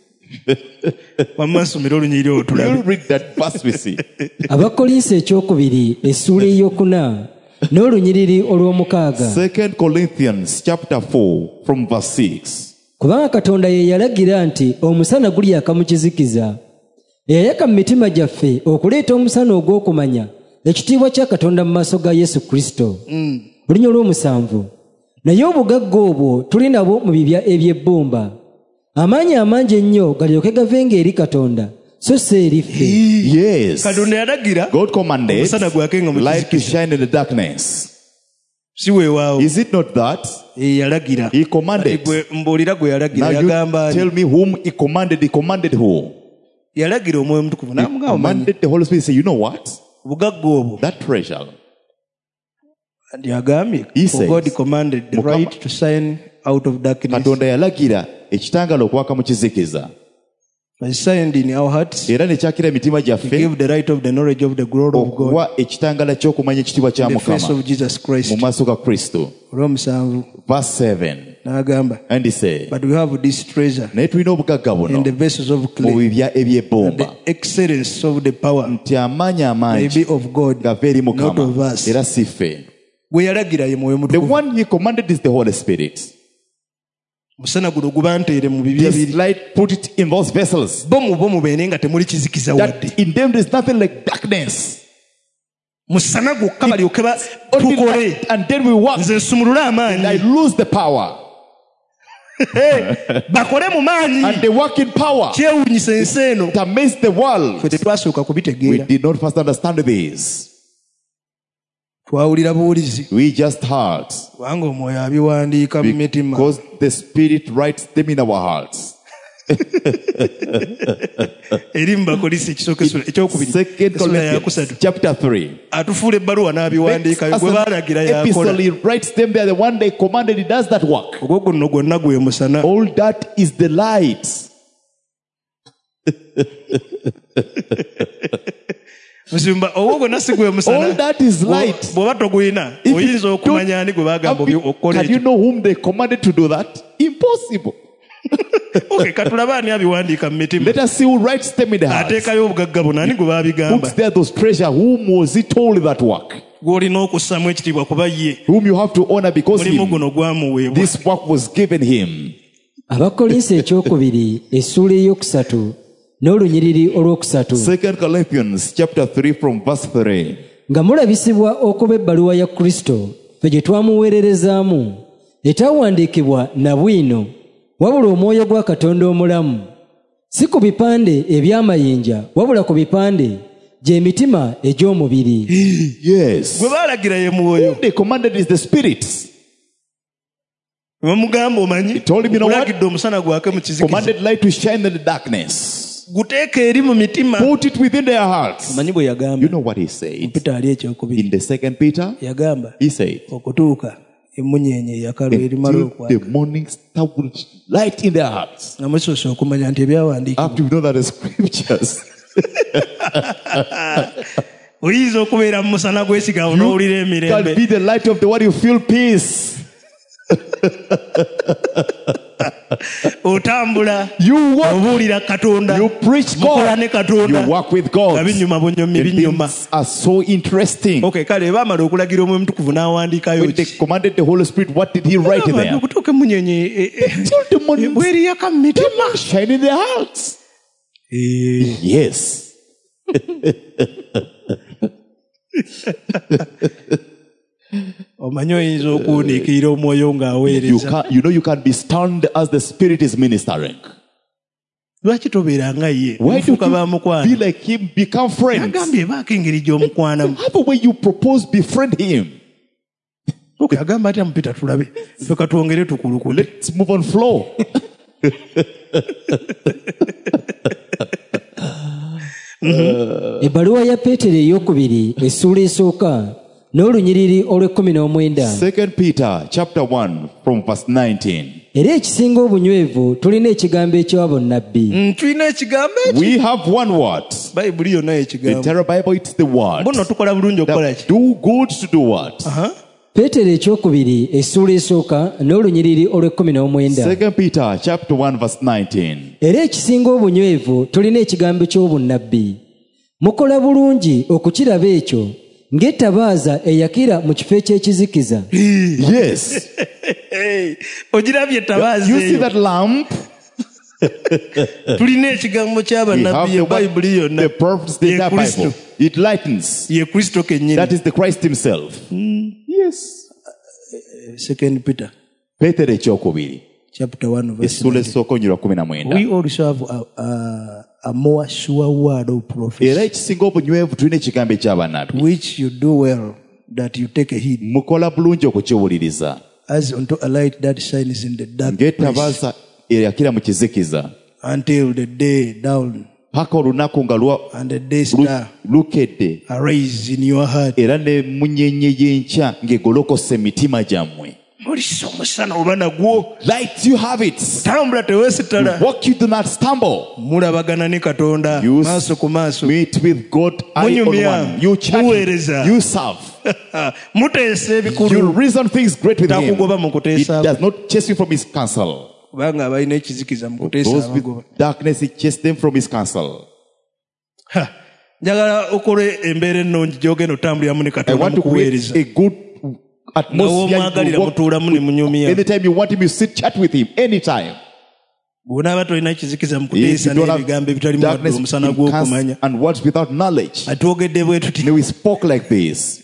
Wamma nsomera olunyiriri olwo tulabe. We'll read that verse we see. Abakolinso ekyokubiri essula eyokuna n'olunyiriri olw'omukaaga. 2 Corinthians chapter 4 from verse 6. Kubanga Katonda ye yalagira nti omusana guliyaka mu kizikiza. Eyayaka mu mitima gyaffe okuleeta omusana ogw'okumanya ekitiibwa kya Katonda mu maaso ga Yesu Kristo. Olunya olw'omusanvu. Naye obugagga obwo tuli nabwo mu bibya eby'ebbumba. Amaanyi amangi ennyo galyoke gavenga eri Katonda, so si eri ffe. Yes. Katonda yalagira God commanded omusana gwakenga mu light to kizikiza. shine in the darkness. Si weewaawo. Is it not that? Yalagira. He commanded. Gwe mbuulira gwe yalagira. Now Yagamba you tell me whom He commanded. He commanded who? yalagira omwoyo omutukuvu He n'amugamba omanyi commanded the Holy Spirit. Say, you know what? obugagga obwo. That treasure. And yagambye, He for says, God commanded the Mukama- right to shine out of darkness. Katonda yalagira ekitangala okwaka mu kizikiza. By signed in our hearts, Era ne kyakira emitima to gyaffe give the right of the knowledge of the glory of God okuwa ekitangala ky'okumanya ekitiibwa kya in the face Mukama of Jesus Christ. mu maaso ga Kristo. Olw'omusanvu Verse 7. n'agamba, And he said, but we have this treasure naye tulina obugagga buno in the vessels of mu clay, bibya eby'ebbumba the excellence of the power nti amaanyi may amangi be of God, gava eri not of Mukama us. era si ffe. Gwe yalagira ye mwoyo The mutukuvu. one He commanded is the Holy Spirit. Musana guno gubanteere mu bibya This biri. light put it in those vessels. Bomu beene nga temuli kizikiza wadde. That in them there is nothing like darkness. Musana gwokka balyoke Only tukole. light, and then we work. Nze nsumulule I amaanyi. lose the power. Bakole mu maanyi. And they work in power. Kyewuunyisa ensi eno. It amazed the world. Ffe tetwasooka We kubitegeera. did not first understand this. Twawulira buwulizi. We just heard. Kubanga omwoyo abiwandiika mu mitima. Because the Spirit writes them in our hearts. Eri mu Bakolinso ekyokubiri. 2 essula ya Corinthians 3. chapter 3. Atufuula ebbaluwa n'abiwandiikayo. As Gwe an baalagira epistle, yakola. he writes them there. The one they commanded, he does that work. Ogwo guno gwonna gwe musana. All that is the light. Musumba ogwo gwonna si gwe musana. All that is light. Bw'oba togulina If you oyinza okumanya ani gwe bagamba okola Can you ekyo. know whom they commanded to do that? Impossible. Okay, katulabe ani abiwandiika mu mitima. Let us see who writes them in the heart. Ateekayo obugagga buno ani gwe baabigamba. Puts there those treasure. Whom was he told that work? gw'olina okussamu ekitiibwa kuba ye whom you have to honor because mulimu guno gwamuweebwa. this work was given him. Abakolinsi ekyokubiri essuula ey'okusatu n'olunyiriri olwokusatu. 2 Corinthians chapter 3 from verse 3. Nga mulabisibwa okuba ebbaluwa ya Kristo ffe gye twamuweererezaamu etaawandiikibwa na bwino wabula omwoyo gwa Katonda omulamu, si ku bipande eby'amayinja wabula ku bipande gy'emitima egy'omubiri. Yes. Gwe baalagira ye mwoyo. They commanded is the Spirit. Bamugamba omanyi He told him, you know what? kulagidde omusana gwake mu kizikiza. Commanded light to shine in the darkness. Guteeka eri mu mitima. Put it within their hearts. Omanyi bwe yagamba. You know what he said? Peter ali ekyokubiri. In the 2 Peter, Yagamba he said, okutuuka emmunyeenye eyakalu erimala until okwaka. the morning star will light in their hearts. Nga musoose okumanya nti ebyawandiikibwa. After you know that the scriptures. Oyinza okubeera mu musana gw'ekigambo n'owulira Can emirembe. be the light of the word, you feel peace. Otambula. You walk, Obuulira Katonda. you preach Mukola ne God, Katonda. you walk with Nga God. binyuma bunyomi And binyuma. things are so interesting. Okay, kale baamala okulagira omwoyo mutukuvu n'awandiikayo When they ki? commanded the Holy Spirit, what did he write Agamba there? okutuuka emmunyeenye Till the morning bweriyaka mu mitima. shine in their hearts. Yes. Omanyi oyinza okuwuniikirira omwoyo ng'aweereza. You can be stunned as the Spirit is ministering. Lwaki tobeera nga ye? Why do Mufuuka ba you mukwano. be like him, become friends? Agambye ebaako engeri gy'omukwanamu. Have a way you propose, befriend him. Okay, agamba atya mupita tulabe. Ffe katwongere tukulukule. Let's move on flow. Ebbaluwa ya Peetero eyokubiri essuula esooka n'olunyiriri olw'19. 2 Peter chapter 1 from verse 19. Era ekisinga obunywevu tulina ekigambo ekya bonnabbi. Tulina ekigambo eki. We have one word. Bayibuli yonna The ekigambo. entire Bible, it's the word. Mbuno tukola bulungi okukola That ki? do good to do what? Peetero ekyokubiri essuula esooka n'olunyiriri olw'19. 2 Peter chapter 1 verse 19. Era ekisinga obunywevu tulina ekigambo ky'obunnabbi. Mukola bulungi okukiraba ekyo ng'ettabaaza eyakira mu kifo eky'ekizikiza. Yes. Ogirabye ettabaaza You see eyo. that lamp? Tulina ekigambo We ky'abannabbi have the, Bayibuli yonna. the prophets, the Ye entire Kristo. Bible. It lightens. Ye Kristo kennyini. That is the Christ himself. Yes. 2 Peter Peter ekyokubiri. chapter 1 verse Essula 9. esooka onyirwa 19. We also have a more sure word of prophecy, Era ekisinga obunywevu tulina ekigambo eky'abannabbi. which you do well that you take heed, Mukola bulungi okukiwuliriza. as unto a light that shines in the dark place, Ng'ettabaaza eyakira mu kizikiza. until the day dawn Paka olunaku nga and the day star lukedde. arise in your heart. Era ne munyenye y'enkya ng'egolokose emitima gyammwe. Olisa omusana oba nagwo. Light, you have it. Tambula teweesitala. Walk, you do not stumble. Mulabagana ne Katonda You maaso ku maaso. meet with God eye on Munyumya, one. You chat, muweereza. you serve. Muteesa You ebikulu. reason things great with him. Takugoba mu It kuteesa. does not chase you from his counsel. Kubanga abalina ekizikiza mu kuteesa Those abagoba. with darkness, he chases them from his counsel. Njagala okole embeera ennungi gy'ogenda otambuliramu ne I Katonda want mu to create kuweereza. a good atmosphere. N'owomwagalira You walk mutuulamu ne munyumya. anytime you want him, you sit, chat with him. Anytime. Bw'onaaba tolina kizikiza mu If kuteesa you don't n'ebigambo have ebitali mu wadde darkness omusana in gw'okumanya. counsel and words without knowledge, Atwogedde bwe tuti. we spoke like this.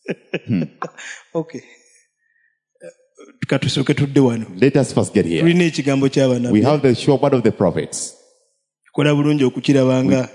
Okay. Katusooke tudde wano. Let us first get here. Tulina ekigambo We ky'abannabbi. have the sure word of the prophets. Kola bulungi okukirabanga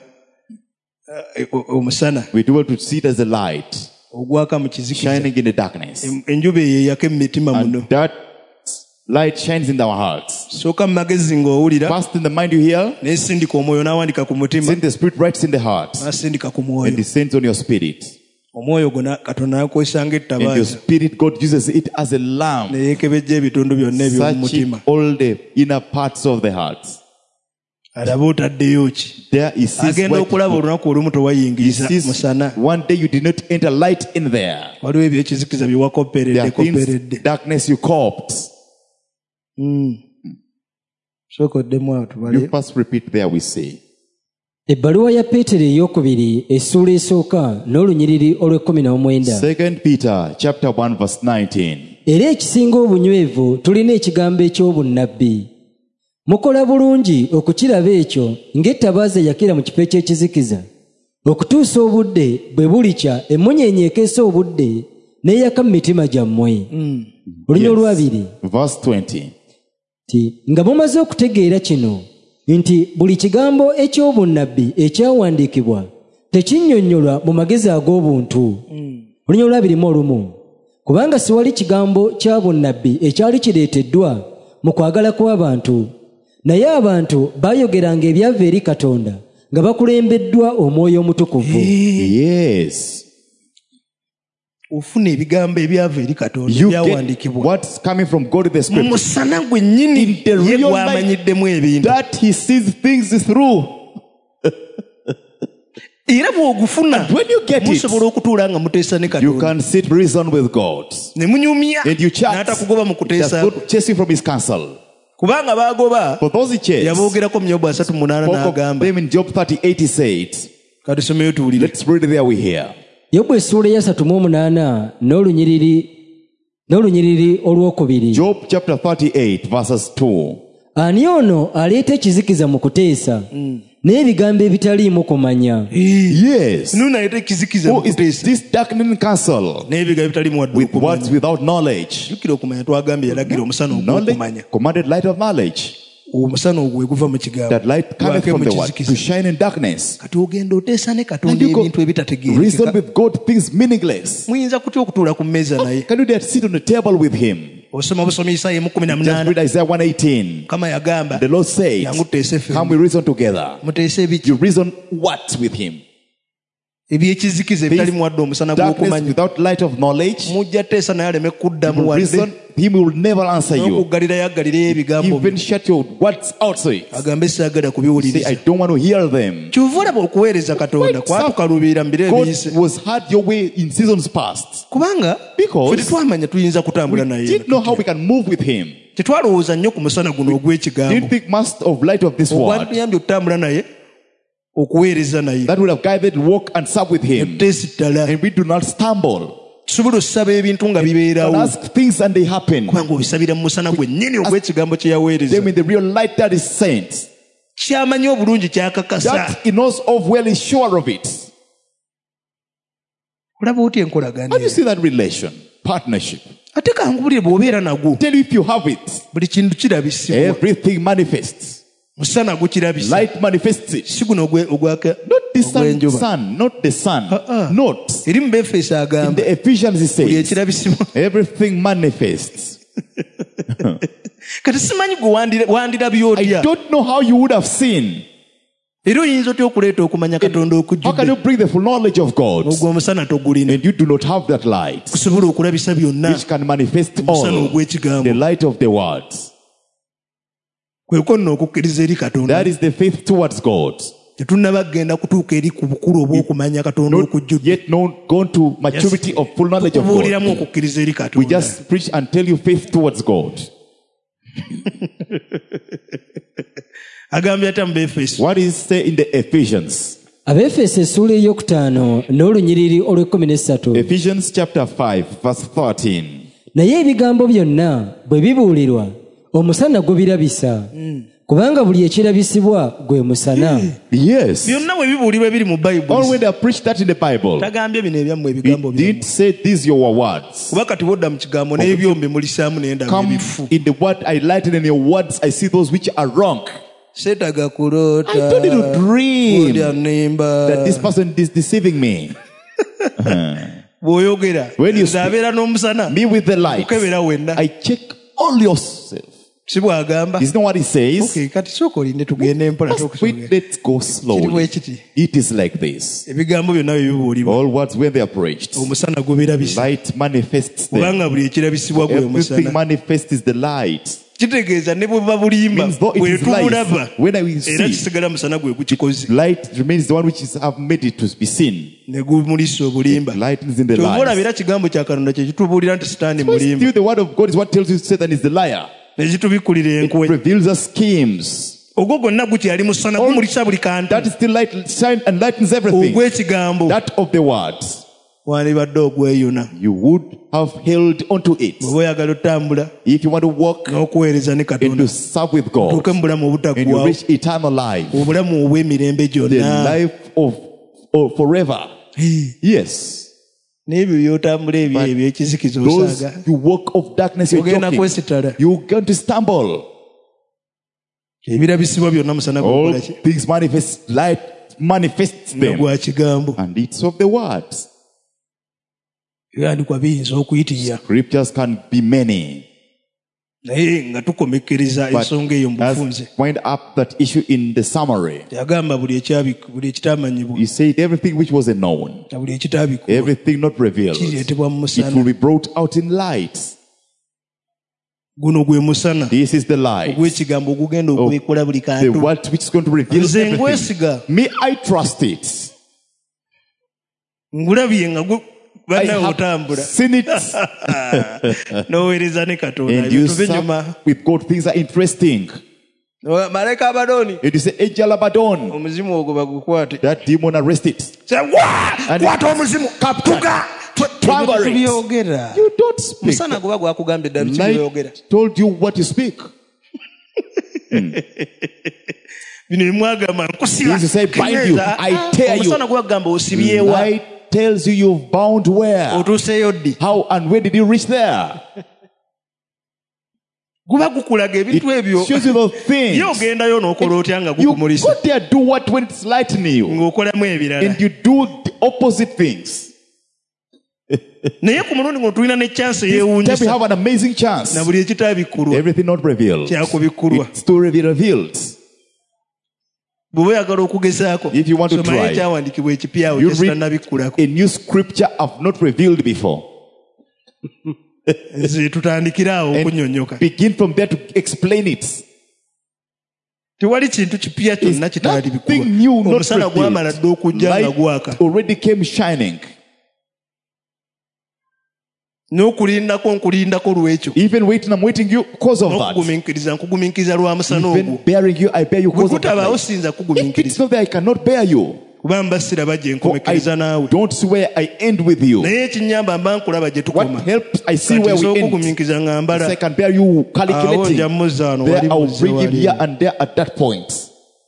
omusana We do well to see it as a light ogwaka mu kizikiza. shining in the darkness. Enjuba eyo eyaka mu mitima muno. And that light shines in our hearts. Sooka mu magezi ng'owulira, First in the mind you hear, n'esindika omwoyo n'awandika ku mutima, then the Spirit writes in the heart n'asindika ku and mwoyo. descends on your spirit. Omwoyo gwo Katonda n'akozesa And your ng'ettabaaza spirit, God uses it as a lamp, ne yeekebejja ebitundu byonna eby'omu searching mutima. all the inner parts of the heart. Alaba otaddeyo ki. There he sees Agenda what okulaba olunaku olumu he tewayingiriza sees. musana. One day you did not enter light in there. Waliwo ebyekizikiza bye There wakopperedde are things, kopperedde. darkness you coped. Sooka oddemu awo You tubale. first repeat there we say. Ebbaluwa ya Peetero ey'okubiri essuula esooka n'olunyiriri olw'19. 2 Peter chapter 1 verse 19. Era ekisinga obunywevu tulina ekigambo eky'obunnabbi. Mukola bulungi okukiraba ekyo ng'ettabaaza eyakira mu kifo eky'ekizikiza, okutuusa obudde bwe bulikya emmunyeenye ekeesa obudde n'eyaka mu mitima gyammwe. Olunya olwabiri. Verse 20. Nga mumaze okutegeera kino nti buli kigambo eky'obunnabbi ekyawandiikibwa tekinnyonnyolwa mu magezi ag'obuntu. Olunya olwabirimu olumu. Kubanga siwali kigambo kya bunnabbi ekyali kireeteddwa mu kwagala kw'abantu, naye abantu baayogeranga ebyava eri Katonda nga bakulembeddwa Omwoyo Omutukuvu. Yes. Ofuna ebigambo ebyava eri Katonda You get byawandiikibwa what's coming from God in the mu scripture. musana gwennyini In the ye real gwamanyiddemu life ebintu that he sees things through. era bw'ogufuna When you get it, musobola okutuula nga muteesa ne you Katonda can sit reason with God. ne munyumya And you chat. n'atakugoba mu Does kuteesa God chase you from his counsel? kubanga baagoba For those he chased, yaboogerako mu Yobu 38 spoke of n'agamba them in Job 38, he said, katusomeyo tuwulire. let's read it there we hear. Yobu essuula ya 38 n'olunyiriri olwokubiri. Job chapter 38 verses 2. Ani ono aleeta ekizikiza mu kuteesa n'ebigambo ebitaliimu kumanya? Yes. Nunaleeta ekizikiza Who mu is kuteesa this darkening counsel n'ebigambo ebitaliimu wadde with okumanya. words without knowledge? Jjukira okumanya twagambye yalagira omusana ogw'okumanya. Knowledge commanded light of knowledge. Omusana ogwo guva mu kigambo That light cometh gwake from mu the word kizikiza. to shine in darkness. Kati ogenda oteesa ne And Katonda you go ebintu ebitategeerekeka. reason with God things meaningless. Muyinza kutya okutuula ku mmeeza naye Can you dare sit on the table with him? osoma busomi Isaaya Just 18 read Isaiah 1:18. Mukama yagamba The Lord said, yangu tuteese ffe come we reason together. muteese ebiki You reason what with him? ebyekizikiza ebitalimu wadde omusana Darkness gw'okumanya without light of knowledge. mujja teesa naye aleme kuddamu You wadde reason, him will never answer you. n'okuggalirayo aggalireyo ebigambo Even shut your words out so it. agambe saagala Say, kubiwuliriza I don't want to hear them. kyova olaba okuweereza Katonda kwatukaluubira mu biro God ebiyise was had your way in seasons past. kubanga Because ffe tetwamanya tuyinza kutambula We naye didn't know how we can move with him. tetwalowooza nnyo ku musana guno ogw'ekigambo Didn't think much of light of this word. ogwatuyambye okutambula naye okuweereza naye That would have guided walk and serve with him. teesi ddala And we do not stumble. tusobola osaba ebintu nga And bibeerawo ask things and they happen. kubanga obisabira mu musana gwennyini ogw'ekigambo kye yaweereza Them in the real light that is sent. kyamanyi obulungi kyakakasa That he knows of well is sure of it. olaba otya enkolagana How do you eyo? see that relation? Partnership. ate kangubulire bw'obeera nagwo Tell you if you have it. buli kintu kirabisibwa Everything manifests. musana gukirabisa Light manifests it. si guno Not the ogw'enjuba sun, not the sun. Not. eri mu Befeso In agamba the Ephesians it buli says, ekirabisibwa everything manifests. kati simanyi gwe wandirabye I otya don't know how you would have seen. era oyinza otya okuleeta okumanya Katonda How can okujjudde you bring the full knowledge of God ogwo omusana togulina and you do not have that light kusobola okulabisa byonna which can manifest omusana all ogw'ekigambo the light of the words? kwe konna okukkiriza eri Katonda That is the faith towards God. tetunnaba kugenda kutuuka eri ku bukulu obw'okumanya Katonda Not okujjudde yet known, gone to maturity of full knowledge of tukubuuliramu God. okukkiriza eri We Katonda just preach and tell you faith towards God. agambye ata mu Befeso What is say in the Ephesians? Abefeso essuula ey'okutaano n'olunyiriri olw'13. Ephesians chapter 5 verse 13. Naye ebigambo byonna bwe bibuulirwa omusana gubirabisa kubanga buli ekirabisibwa gwe musana. Yes. byonna bwe bibuulirwa ebiri mu All Bayibuli when they are preached that in the Bible, tagambye bino ebyammwe he ebigambo didn't byammwe say these your words. kuba kati bodda mu kigambo n'ebyombi mulisaamu n'endaba Come ebifu in the word I lighten in your words, I see those which are wrong. seetaga kuloota I don't need to dream olya nimba that this person is deceiving me. bw'oyogera When you nze abeera n'omusana Me with the light. okebera wenna I check all yourself. si bwagamba Isn't that what he says? Okay, kati sooka olinde tugende empola Just wait, let's go kiri slowly. bwe kiti It is like this. ebigambo byonna bye bibuulibwa All words when they are preached, omusana gubirabisa light manifests them. kubanga buli ekirabisibwa gwe Everything omusana manifests is the light. kitegeeza ne bwe buba bulimba Means though it bwe is tubulaba light, when I will era see, kisigala musana gwe gukikoze light remains the one which is have made it to be seen. ne gumulisa obulimba Light is in the kyova light. olabira kigambo kya Katonda kye kitubuulira nti sitaani But mulimba still the word of God is what tells you Satan is the liar. ne kitubikkulira It enkwe reveals us schemes. ogwo gonna gukyali musana gumulisa buli kantu. That is still light, shine and lightens everything. Ogw'ekigambo. That of the words. Wandibadde ogweyuna. You would have held onto it. Bw'oba oyagala otambula. If you want to walk n'okuweereza ne Katonda. and to serve with God. Otuuke mu bulamu And you obutaggwaawo. reach eternal life. Obulamu obw'emirembe The gyonna. life of forever. Yes. N'ebyo by'otambula ebyo eby'ekizikiza Those osaaga. you walk of darkness, you're Ogenda joking. kwesitala. You're going to stumble. Ebirabisibwa byonna musana All gukola ki? things manifest, light manifests them. Gwa kigambo. And it's of the words. Ebyandikwa biyinza okuyitiriya. Scriptures can be many. Naye nga tukomekereza But ensonga eyo mu bufunze. let's wind up that issue in the summary. Yagamba buli ekitamanyibwa. He said everything which was unknown, Na buli ekitaabikwa. everything not revealed, Kireetebwa mu it will musana. be brought out in light. Guno gwe musana. This is the light. Ogw'ekigambo ogugenda okwekola buli The kantu. word which is going to reveal Nze everything. ngwesiga. Me, I trust it. Ngulabye nga I bannawe have otambula. seen it. N'oweereza ne Katonda. And you Ebintu serve binyuma. with God. Things are interesting. Malayika Abaddoni. And you say, Angel Abaddon, Omuzimu ogwo bagukwate. that demon arrest it. And kwata omuzimu. Tuga. Cover it. Tubyogera. You don't speak. Musana guba gwakugambye ddala tubyogera. Light told you what you speak. Bino emwagamba nkusiba. This is say, bind you. I tear you. Omusana gwagamba osibyewa. Light tells you you've bound where. Otuuseyo ddi. How and where did you reach there? Guba gukulaga ebintu ebyo. Shows you those things. Ye ogendayo n'okola otya nga You gukumulisa. go there, do what when it's lightning you. Ng'okolamu ebirala. And you do the opposite things. Naye ku mulundi ngo tulina ne chance This time we yeewuunyisa. have an amazing chance. Na buli ekitaabikkulwa. Everything not revealed. Kyakubikkulwa. It's to be revealed. Bw'oba oyagala okugezaako. If you want to somayo try, ekyawandiikibwa ekipya awo you kyesitannabikkulako. A new scripture I've not revealed before. Nze tutandikira awo okunnyonnyoka. Begin from there to explain it. Tewali kintu kipya kyonna It's kitaalibikkulwa. nothing new, not Omusana gwamala dde okujja nga gwaka. Light already came shining. N'okulindako nkulindako lw'ekyo. Even waiting, I'm waiting you because of that. N'okugumiikiriza nkugumiikiriza lwa musana Even ogwo. bearing you, I bear you Bwe because of that. kutabaawo light. siyinza If it's kugumiikiriza. not there, I cannot bear you. Kuba mba siraba gye For nkomekereza I naawe. don't see where I end with you. Naye ekinnyamba mba nkulaba gye tukoma. What helps, I see Kati where we end. ez'okugumiikiriza nga mbala. So I can bear you Awo calculating. nja muzza wano There wali I'll muzze bring him wali. here and there at that point.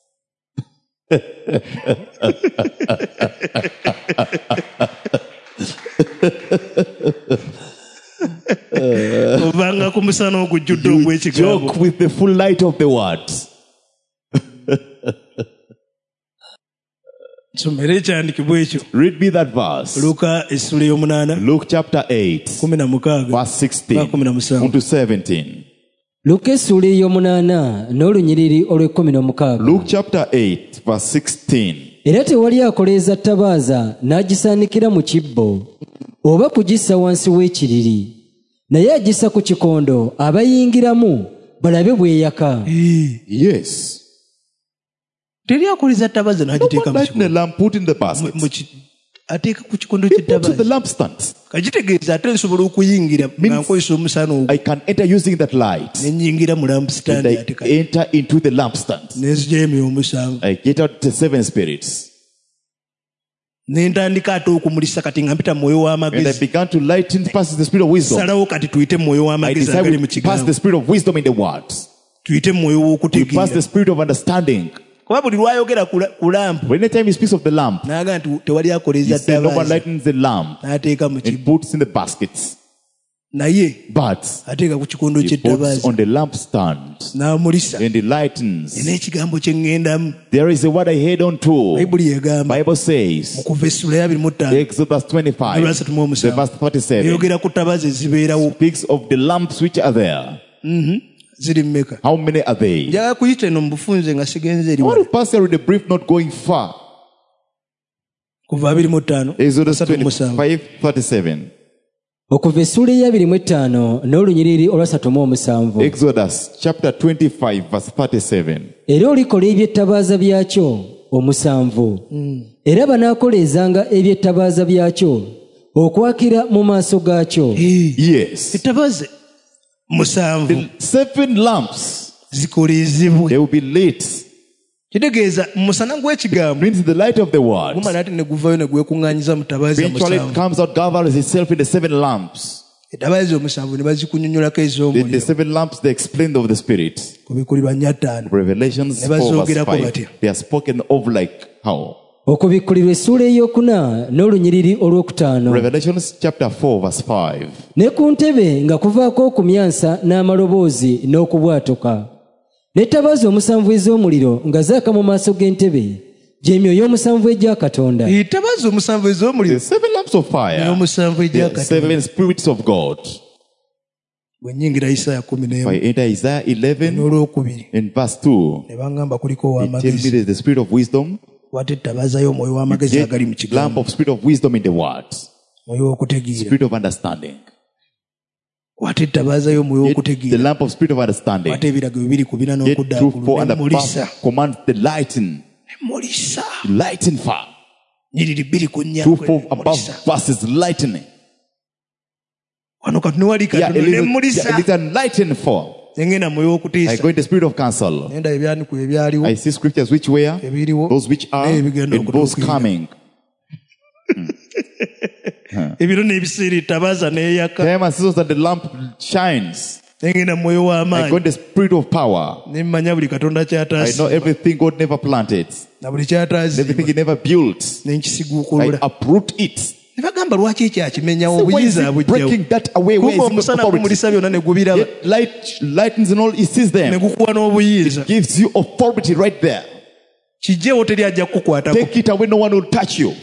Ovanga ku musana ogujjudde You ogw'ekigambo. joke with the full light of the words. Nsomera ekyandikibwa ekyo. Read me that verse. Luka essula ey'omunaana. Luke chapter 8, 16. verse 16 17. to 17. Luka essuula ey'omunaana n'olunyiriri olw'ekumi Luke chapter 8, verse 16. Era tewali akoleeza ttabaaza n'agisaanikira mu kibbo oba kugissa wansi w'ekiriri, naye agissa ku kikondo abayingiramu balabe bw'eyaka. Yes. Teri akoleza ttabaza No n'agiteeka one mu light in a kikondo. lamp, put in the basket. Ateeka ku kikondo He puts in the ky'ettabaza. lampstand. Kagitegeeza ate nsobola okuyingira nga nkozesa omusana ogwo. I can enter using that light. Ne nnyingira mu And lampstand I ate enter into the lampstand. ne nzigyayo emyoyo 7. I get out the 7 spirits. Ne ntandika ate okumulisa kati nga mpita mu mwoyo And I w'amagezi. began to lighten past the spirit of wisdom. Salawo kati tuyite mu mwoyo I w'amagezi decided agali mu to pass kigambo. the spirit of wisdom in the words. Tuyite mu mwoyo We pass w'okutegeera. the spirit of understanding. Kuba buli lwayogera ku lampu When anytime he speaks of the lamp, n'agamba nti tewali he akoleza said no one ttabaza. lightens the lamp N'ateeka mu and kibbo. puts in the baskets. Naye But ateeka ku kikondo he puts ky'ettabaza on the lampstand n'amulisa. and he lightens. N'ekigambo kye ŋŋendamu. There is a word I head on to. Bayibuli y'egamba Bible says, kuva essula ya 25 Exodus 25, the verse 37, eyogera ku ttabaza ezibeerawo. speaks of the lamps which are there. Ziri mmeka? How many are they? Njagala kuyita eno mu bufunze nga sigenze eri I want wala. to pass here with a brief, not going far. Kuva 25 Exodus 37. 25, 37. Okuva essuula eya 25 n'olunyiriri olwa 37. Exodus chapter 25, verse 37. Era olikola ebyettabaaza byakyo 7. Era banaakoleezanga ebyettabaaza byakyo okwakira mu maaso gaakyo. Yes. Ettabaza 7. The 7 lamps zikolezebwe. They will be lit. Kitegeeza musana gw'ekigambo Means the light of the word. gumala ate ne guvayo ne gwekuŋŋaanyiza mu tabaazi Eventually it omusanvu. comes out, gathers itself in the 7 lamps. Etabaazi omusanvu ne bazikunyunyulako The ez'omuliro 7 lamps, they explain of the Spirit. ku Bikkulirwa 4:5. Revelations Ne 4 verse bazoogerako 5. batya? They are spoken of like how? okubikkulirwa essuula eyokuna n'olunyiriri olwokutaano. Revelations chapter 4 verse 5. Ne ku ntebe nga kuvaako okumyansa n'amaloboozi n'okubwatuka. N'ettabaazi omusanvu ez'omuliro nga zaaka mu maaso g'entebe, gy'emyoyo omusanvu egya Katonda. Etabaazi omusanvu ez'omuliro The 7 lamps of fire. n'omusanvu egya The Katonda. 7 spirits of God. Bwe nnyingira Isaaya If I 11 enter Isaiah 11 n'olwokubiri in verse 2, ne baŋŋamba kuliko it tells me ow'amagezi there's the spirit of wisdom, wate ettabaazayo omwoyo w'amagezi yet agali mu lamp kigambo, of spirit of wisdom in the word, omwoyo w'okutegeera. spirit of understanding. Wate ettabaazayo omwoyo Yet the w'okutegeera. lamp of spirit of understanding. Wate ebirago 2:4 Yet truth 4 and the n'okuddaakulu path commands the mulisa lighten fire. nyiriri 2 ku 4 Truth 4 above verses lightening. wano katunuwali Yeah, katono ne mulisa Elizabeth lighten for. engenda mwoyo I w'okutiisa go in the spirit of counsel. nenda ebyandiku ebyaliwo I see scriptures which were, ebiriwo those which are, n'ebigenda and those okutuukirira. coming. ebiro n'ebiseera ettabaaza n'eyaka Time and seasons that the lamp shines. engenda mu mwoyo I go w'amaanyi in the spirit of power. ne mmanya buli katonda I ky'ataasa know everything God never planted, na buli everything ky'ataazimba He never built. ne I nkisiguukulula uproot it. ne bagamba lwaki ekyakimenyawo So why is obuyinza it abugyawo breaking that away? Where kuba is it omusana authority? gumulisa byonna ne gubiraba Yet light lightens and all, He sees ne them. gukuwa n'obuyinza Gives you authority right there. kijjeewo teri ajja kukukwatako Take it away, no one will touch you.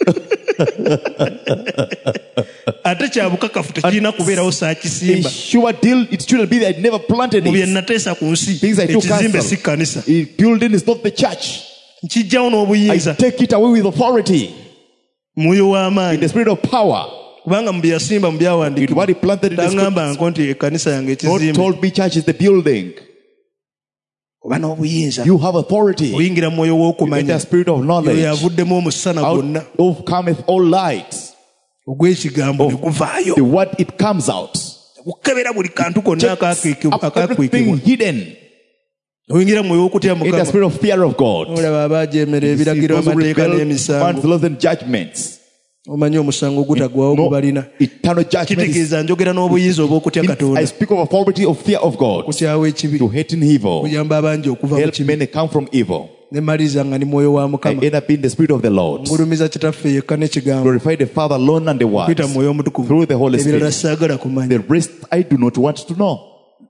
ate kya bukakafu tekirina kubeerawo saa A kisimba sure deal, it shouldn't be that I never planted mu bye it. nateesa ku nsi Things I do ekizimbe si cancel. kkanisa Building is not the church. nkijjawo I n'obuyinza take it away with authority. mwoyo In w'amaanyi the spirit of power. kubanga mu bye yasimba mu It byawandiikibwa what He planted in the taŋŋamba scriptures. nko nti ekkanisa yange God ekizimbe told me church is the building. oba n'obuyinza You have authority. oyingira mu mwoyo You get w'okumanya the spirit of oyo knowledge. yavuddemu omusana gwonna Out of cometh all light. ogw'ekigambo ne guvaayo The word it comes out. gukebera buli kantu konna Up everything akakwikibwa hidden oyingira mu mwoyo w'okutya in the mukama spirit of fear of God. olaba abajeemera You see ebiragiro those who amateeka rebel, commands, n'emisango laws and judgments. omanyi omusango gutagwawo No gubalina eternal judgment. kitegeeza njogera n'obuyinza obw'okutya I katonda speak of authority of fear of God. okutyawo ekibi To hate in evil. kuyamba abangi okuva mu Help kibi men come from evil. ne maliriza nga ni mwoyo wa I mukama end up in the spirit of the Lord. ngulumiza kitaffe yekka n'ekigambo Glorify the Father alone and the Word. kwita mu mwoyo omutukuvu Through the Holy ebirala Spirit. saagala kumanya The rest I do not want to know.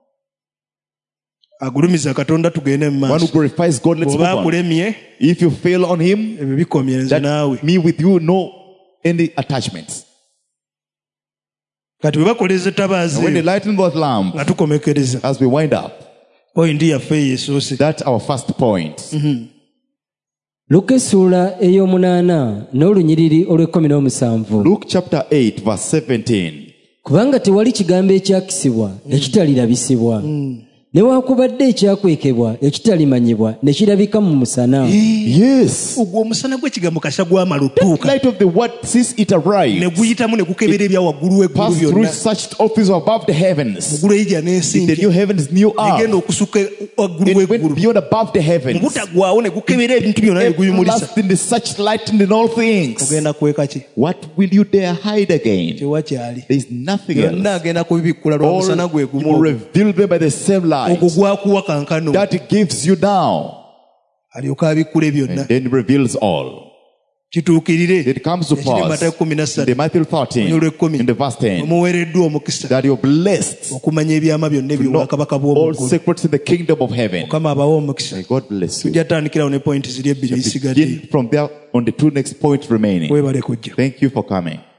agulumiza katonda tugende mu One who maaso glorifies God, let's move oba on. akulemye If you fail on Him, ebyo bikomye nze naawe that me with you, no any attachments. kati bwe bakoleza ettabaazi And when they eyo lighten that lamp, nga tukomekereza as we wind up, pointi yaffe eyo esoose that's our first point. Luka essuula ey'omunaana n'olunyiriri olw'17. Luke chapter 8, verse 17. Kubanga tewali kigambo ekyakisibwa ekitalirabisibwa, newaakubadde ekyakwekebwa ekitalimanyibwa ne kirabika mu musana. Yes. ogwo omusana gw'ekigambo kasita gwamala otuuka Light of the word, since it ne arrived, guyitamu ne gukebera ebya waggulu w'eggulu passed through byonna such office above the heavens. muggulu eyija n'ensi The new heavens, new negenda earth. okusuka waggulu It went w'eggulu beyond above the ne heavens. gutagwawo ne gukebera ebintu byonna ne guyumulisa Everlasting, such lightened in all things. ogenda kweka ki What will you dare hide again? tewakyali There is nothing byonna else. agenda kubibikkula lwa musana gwe All gumu will reveal them by the same light ogwo gwakuwa kankano that gives you now, alyoka abikkule byonna and then reveals all. kituukirire It comes to ekiri mu pass Matayo 13 in Matthew 13, in the verse 10, omuweereddwa omukisa that you're blessed okumanya ebyama byonna to know ebyobwakabaka all bw'omuggulu secrets in the kingdom of heaven. mukama abawa omukisa May God bless you. tujja tandikirawo ne pointi ziri ebbiri ezisigadde Begin from there on the two next points remaining. webale kujja Thank you for coming.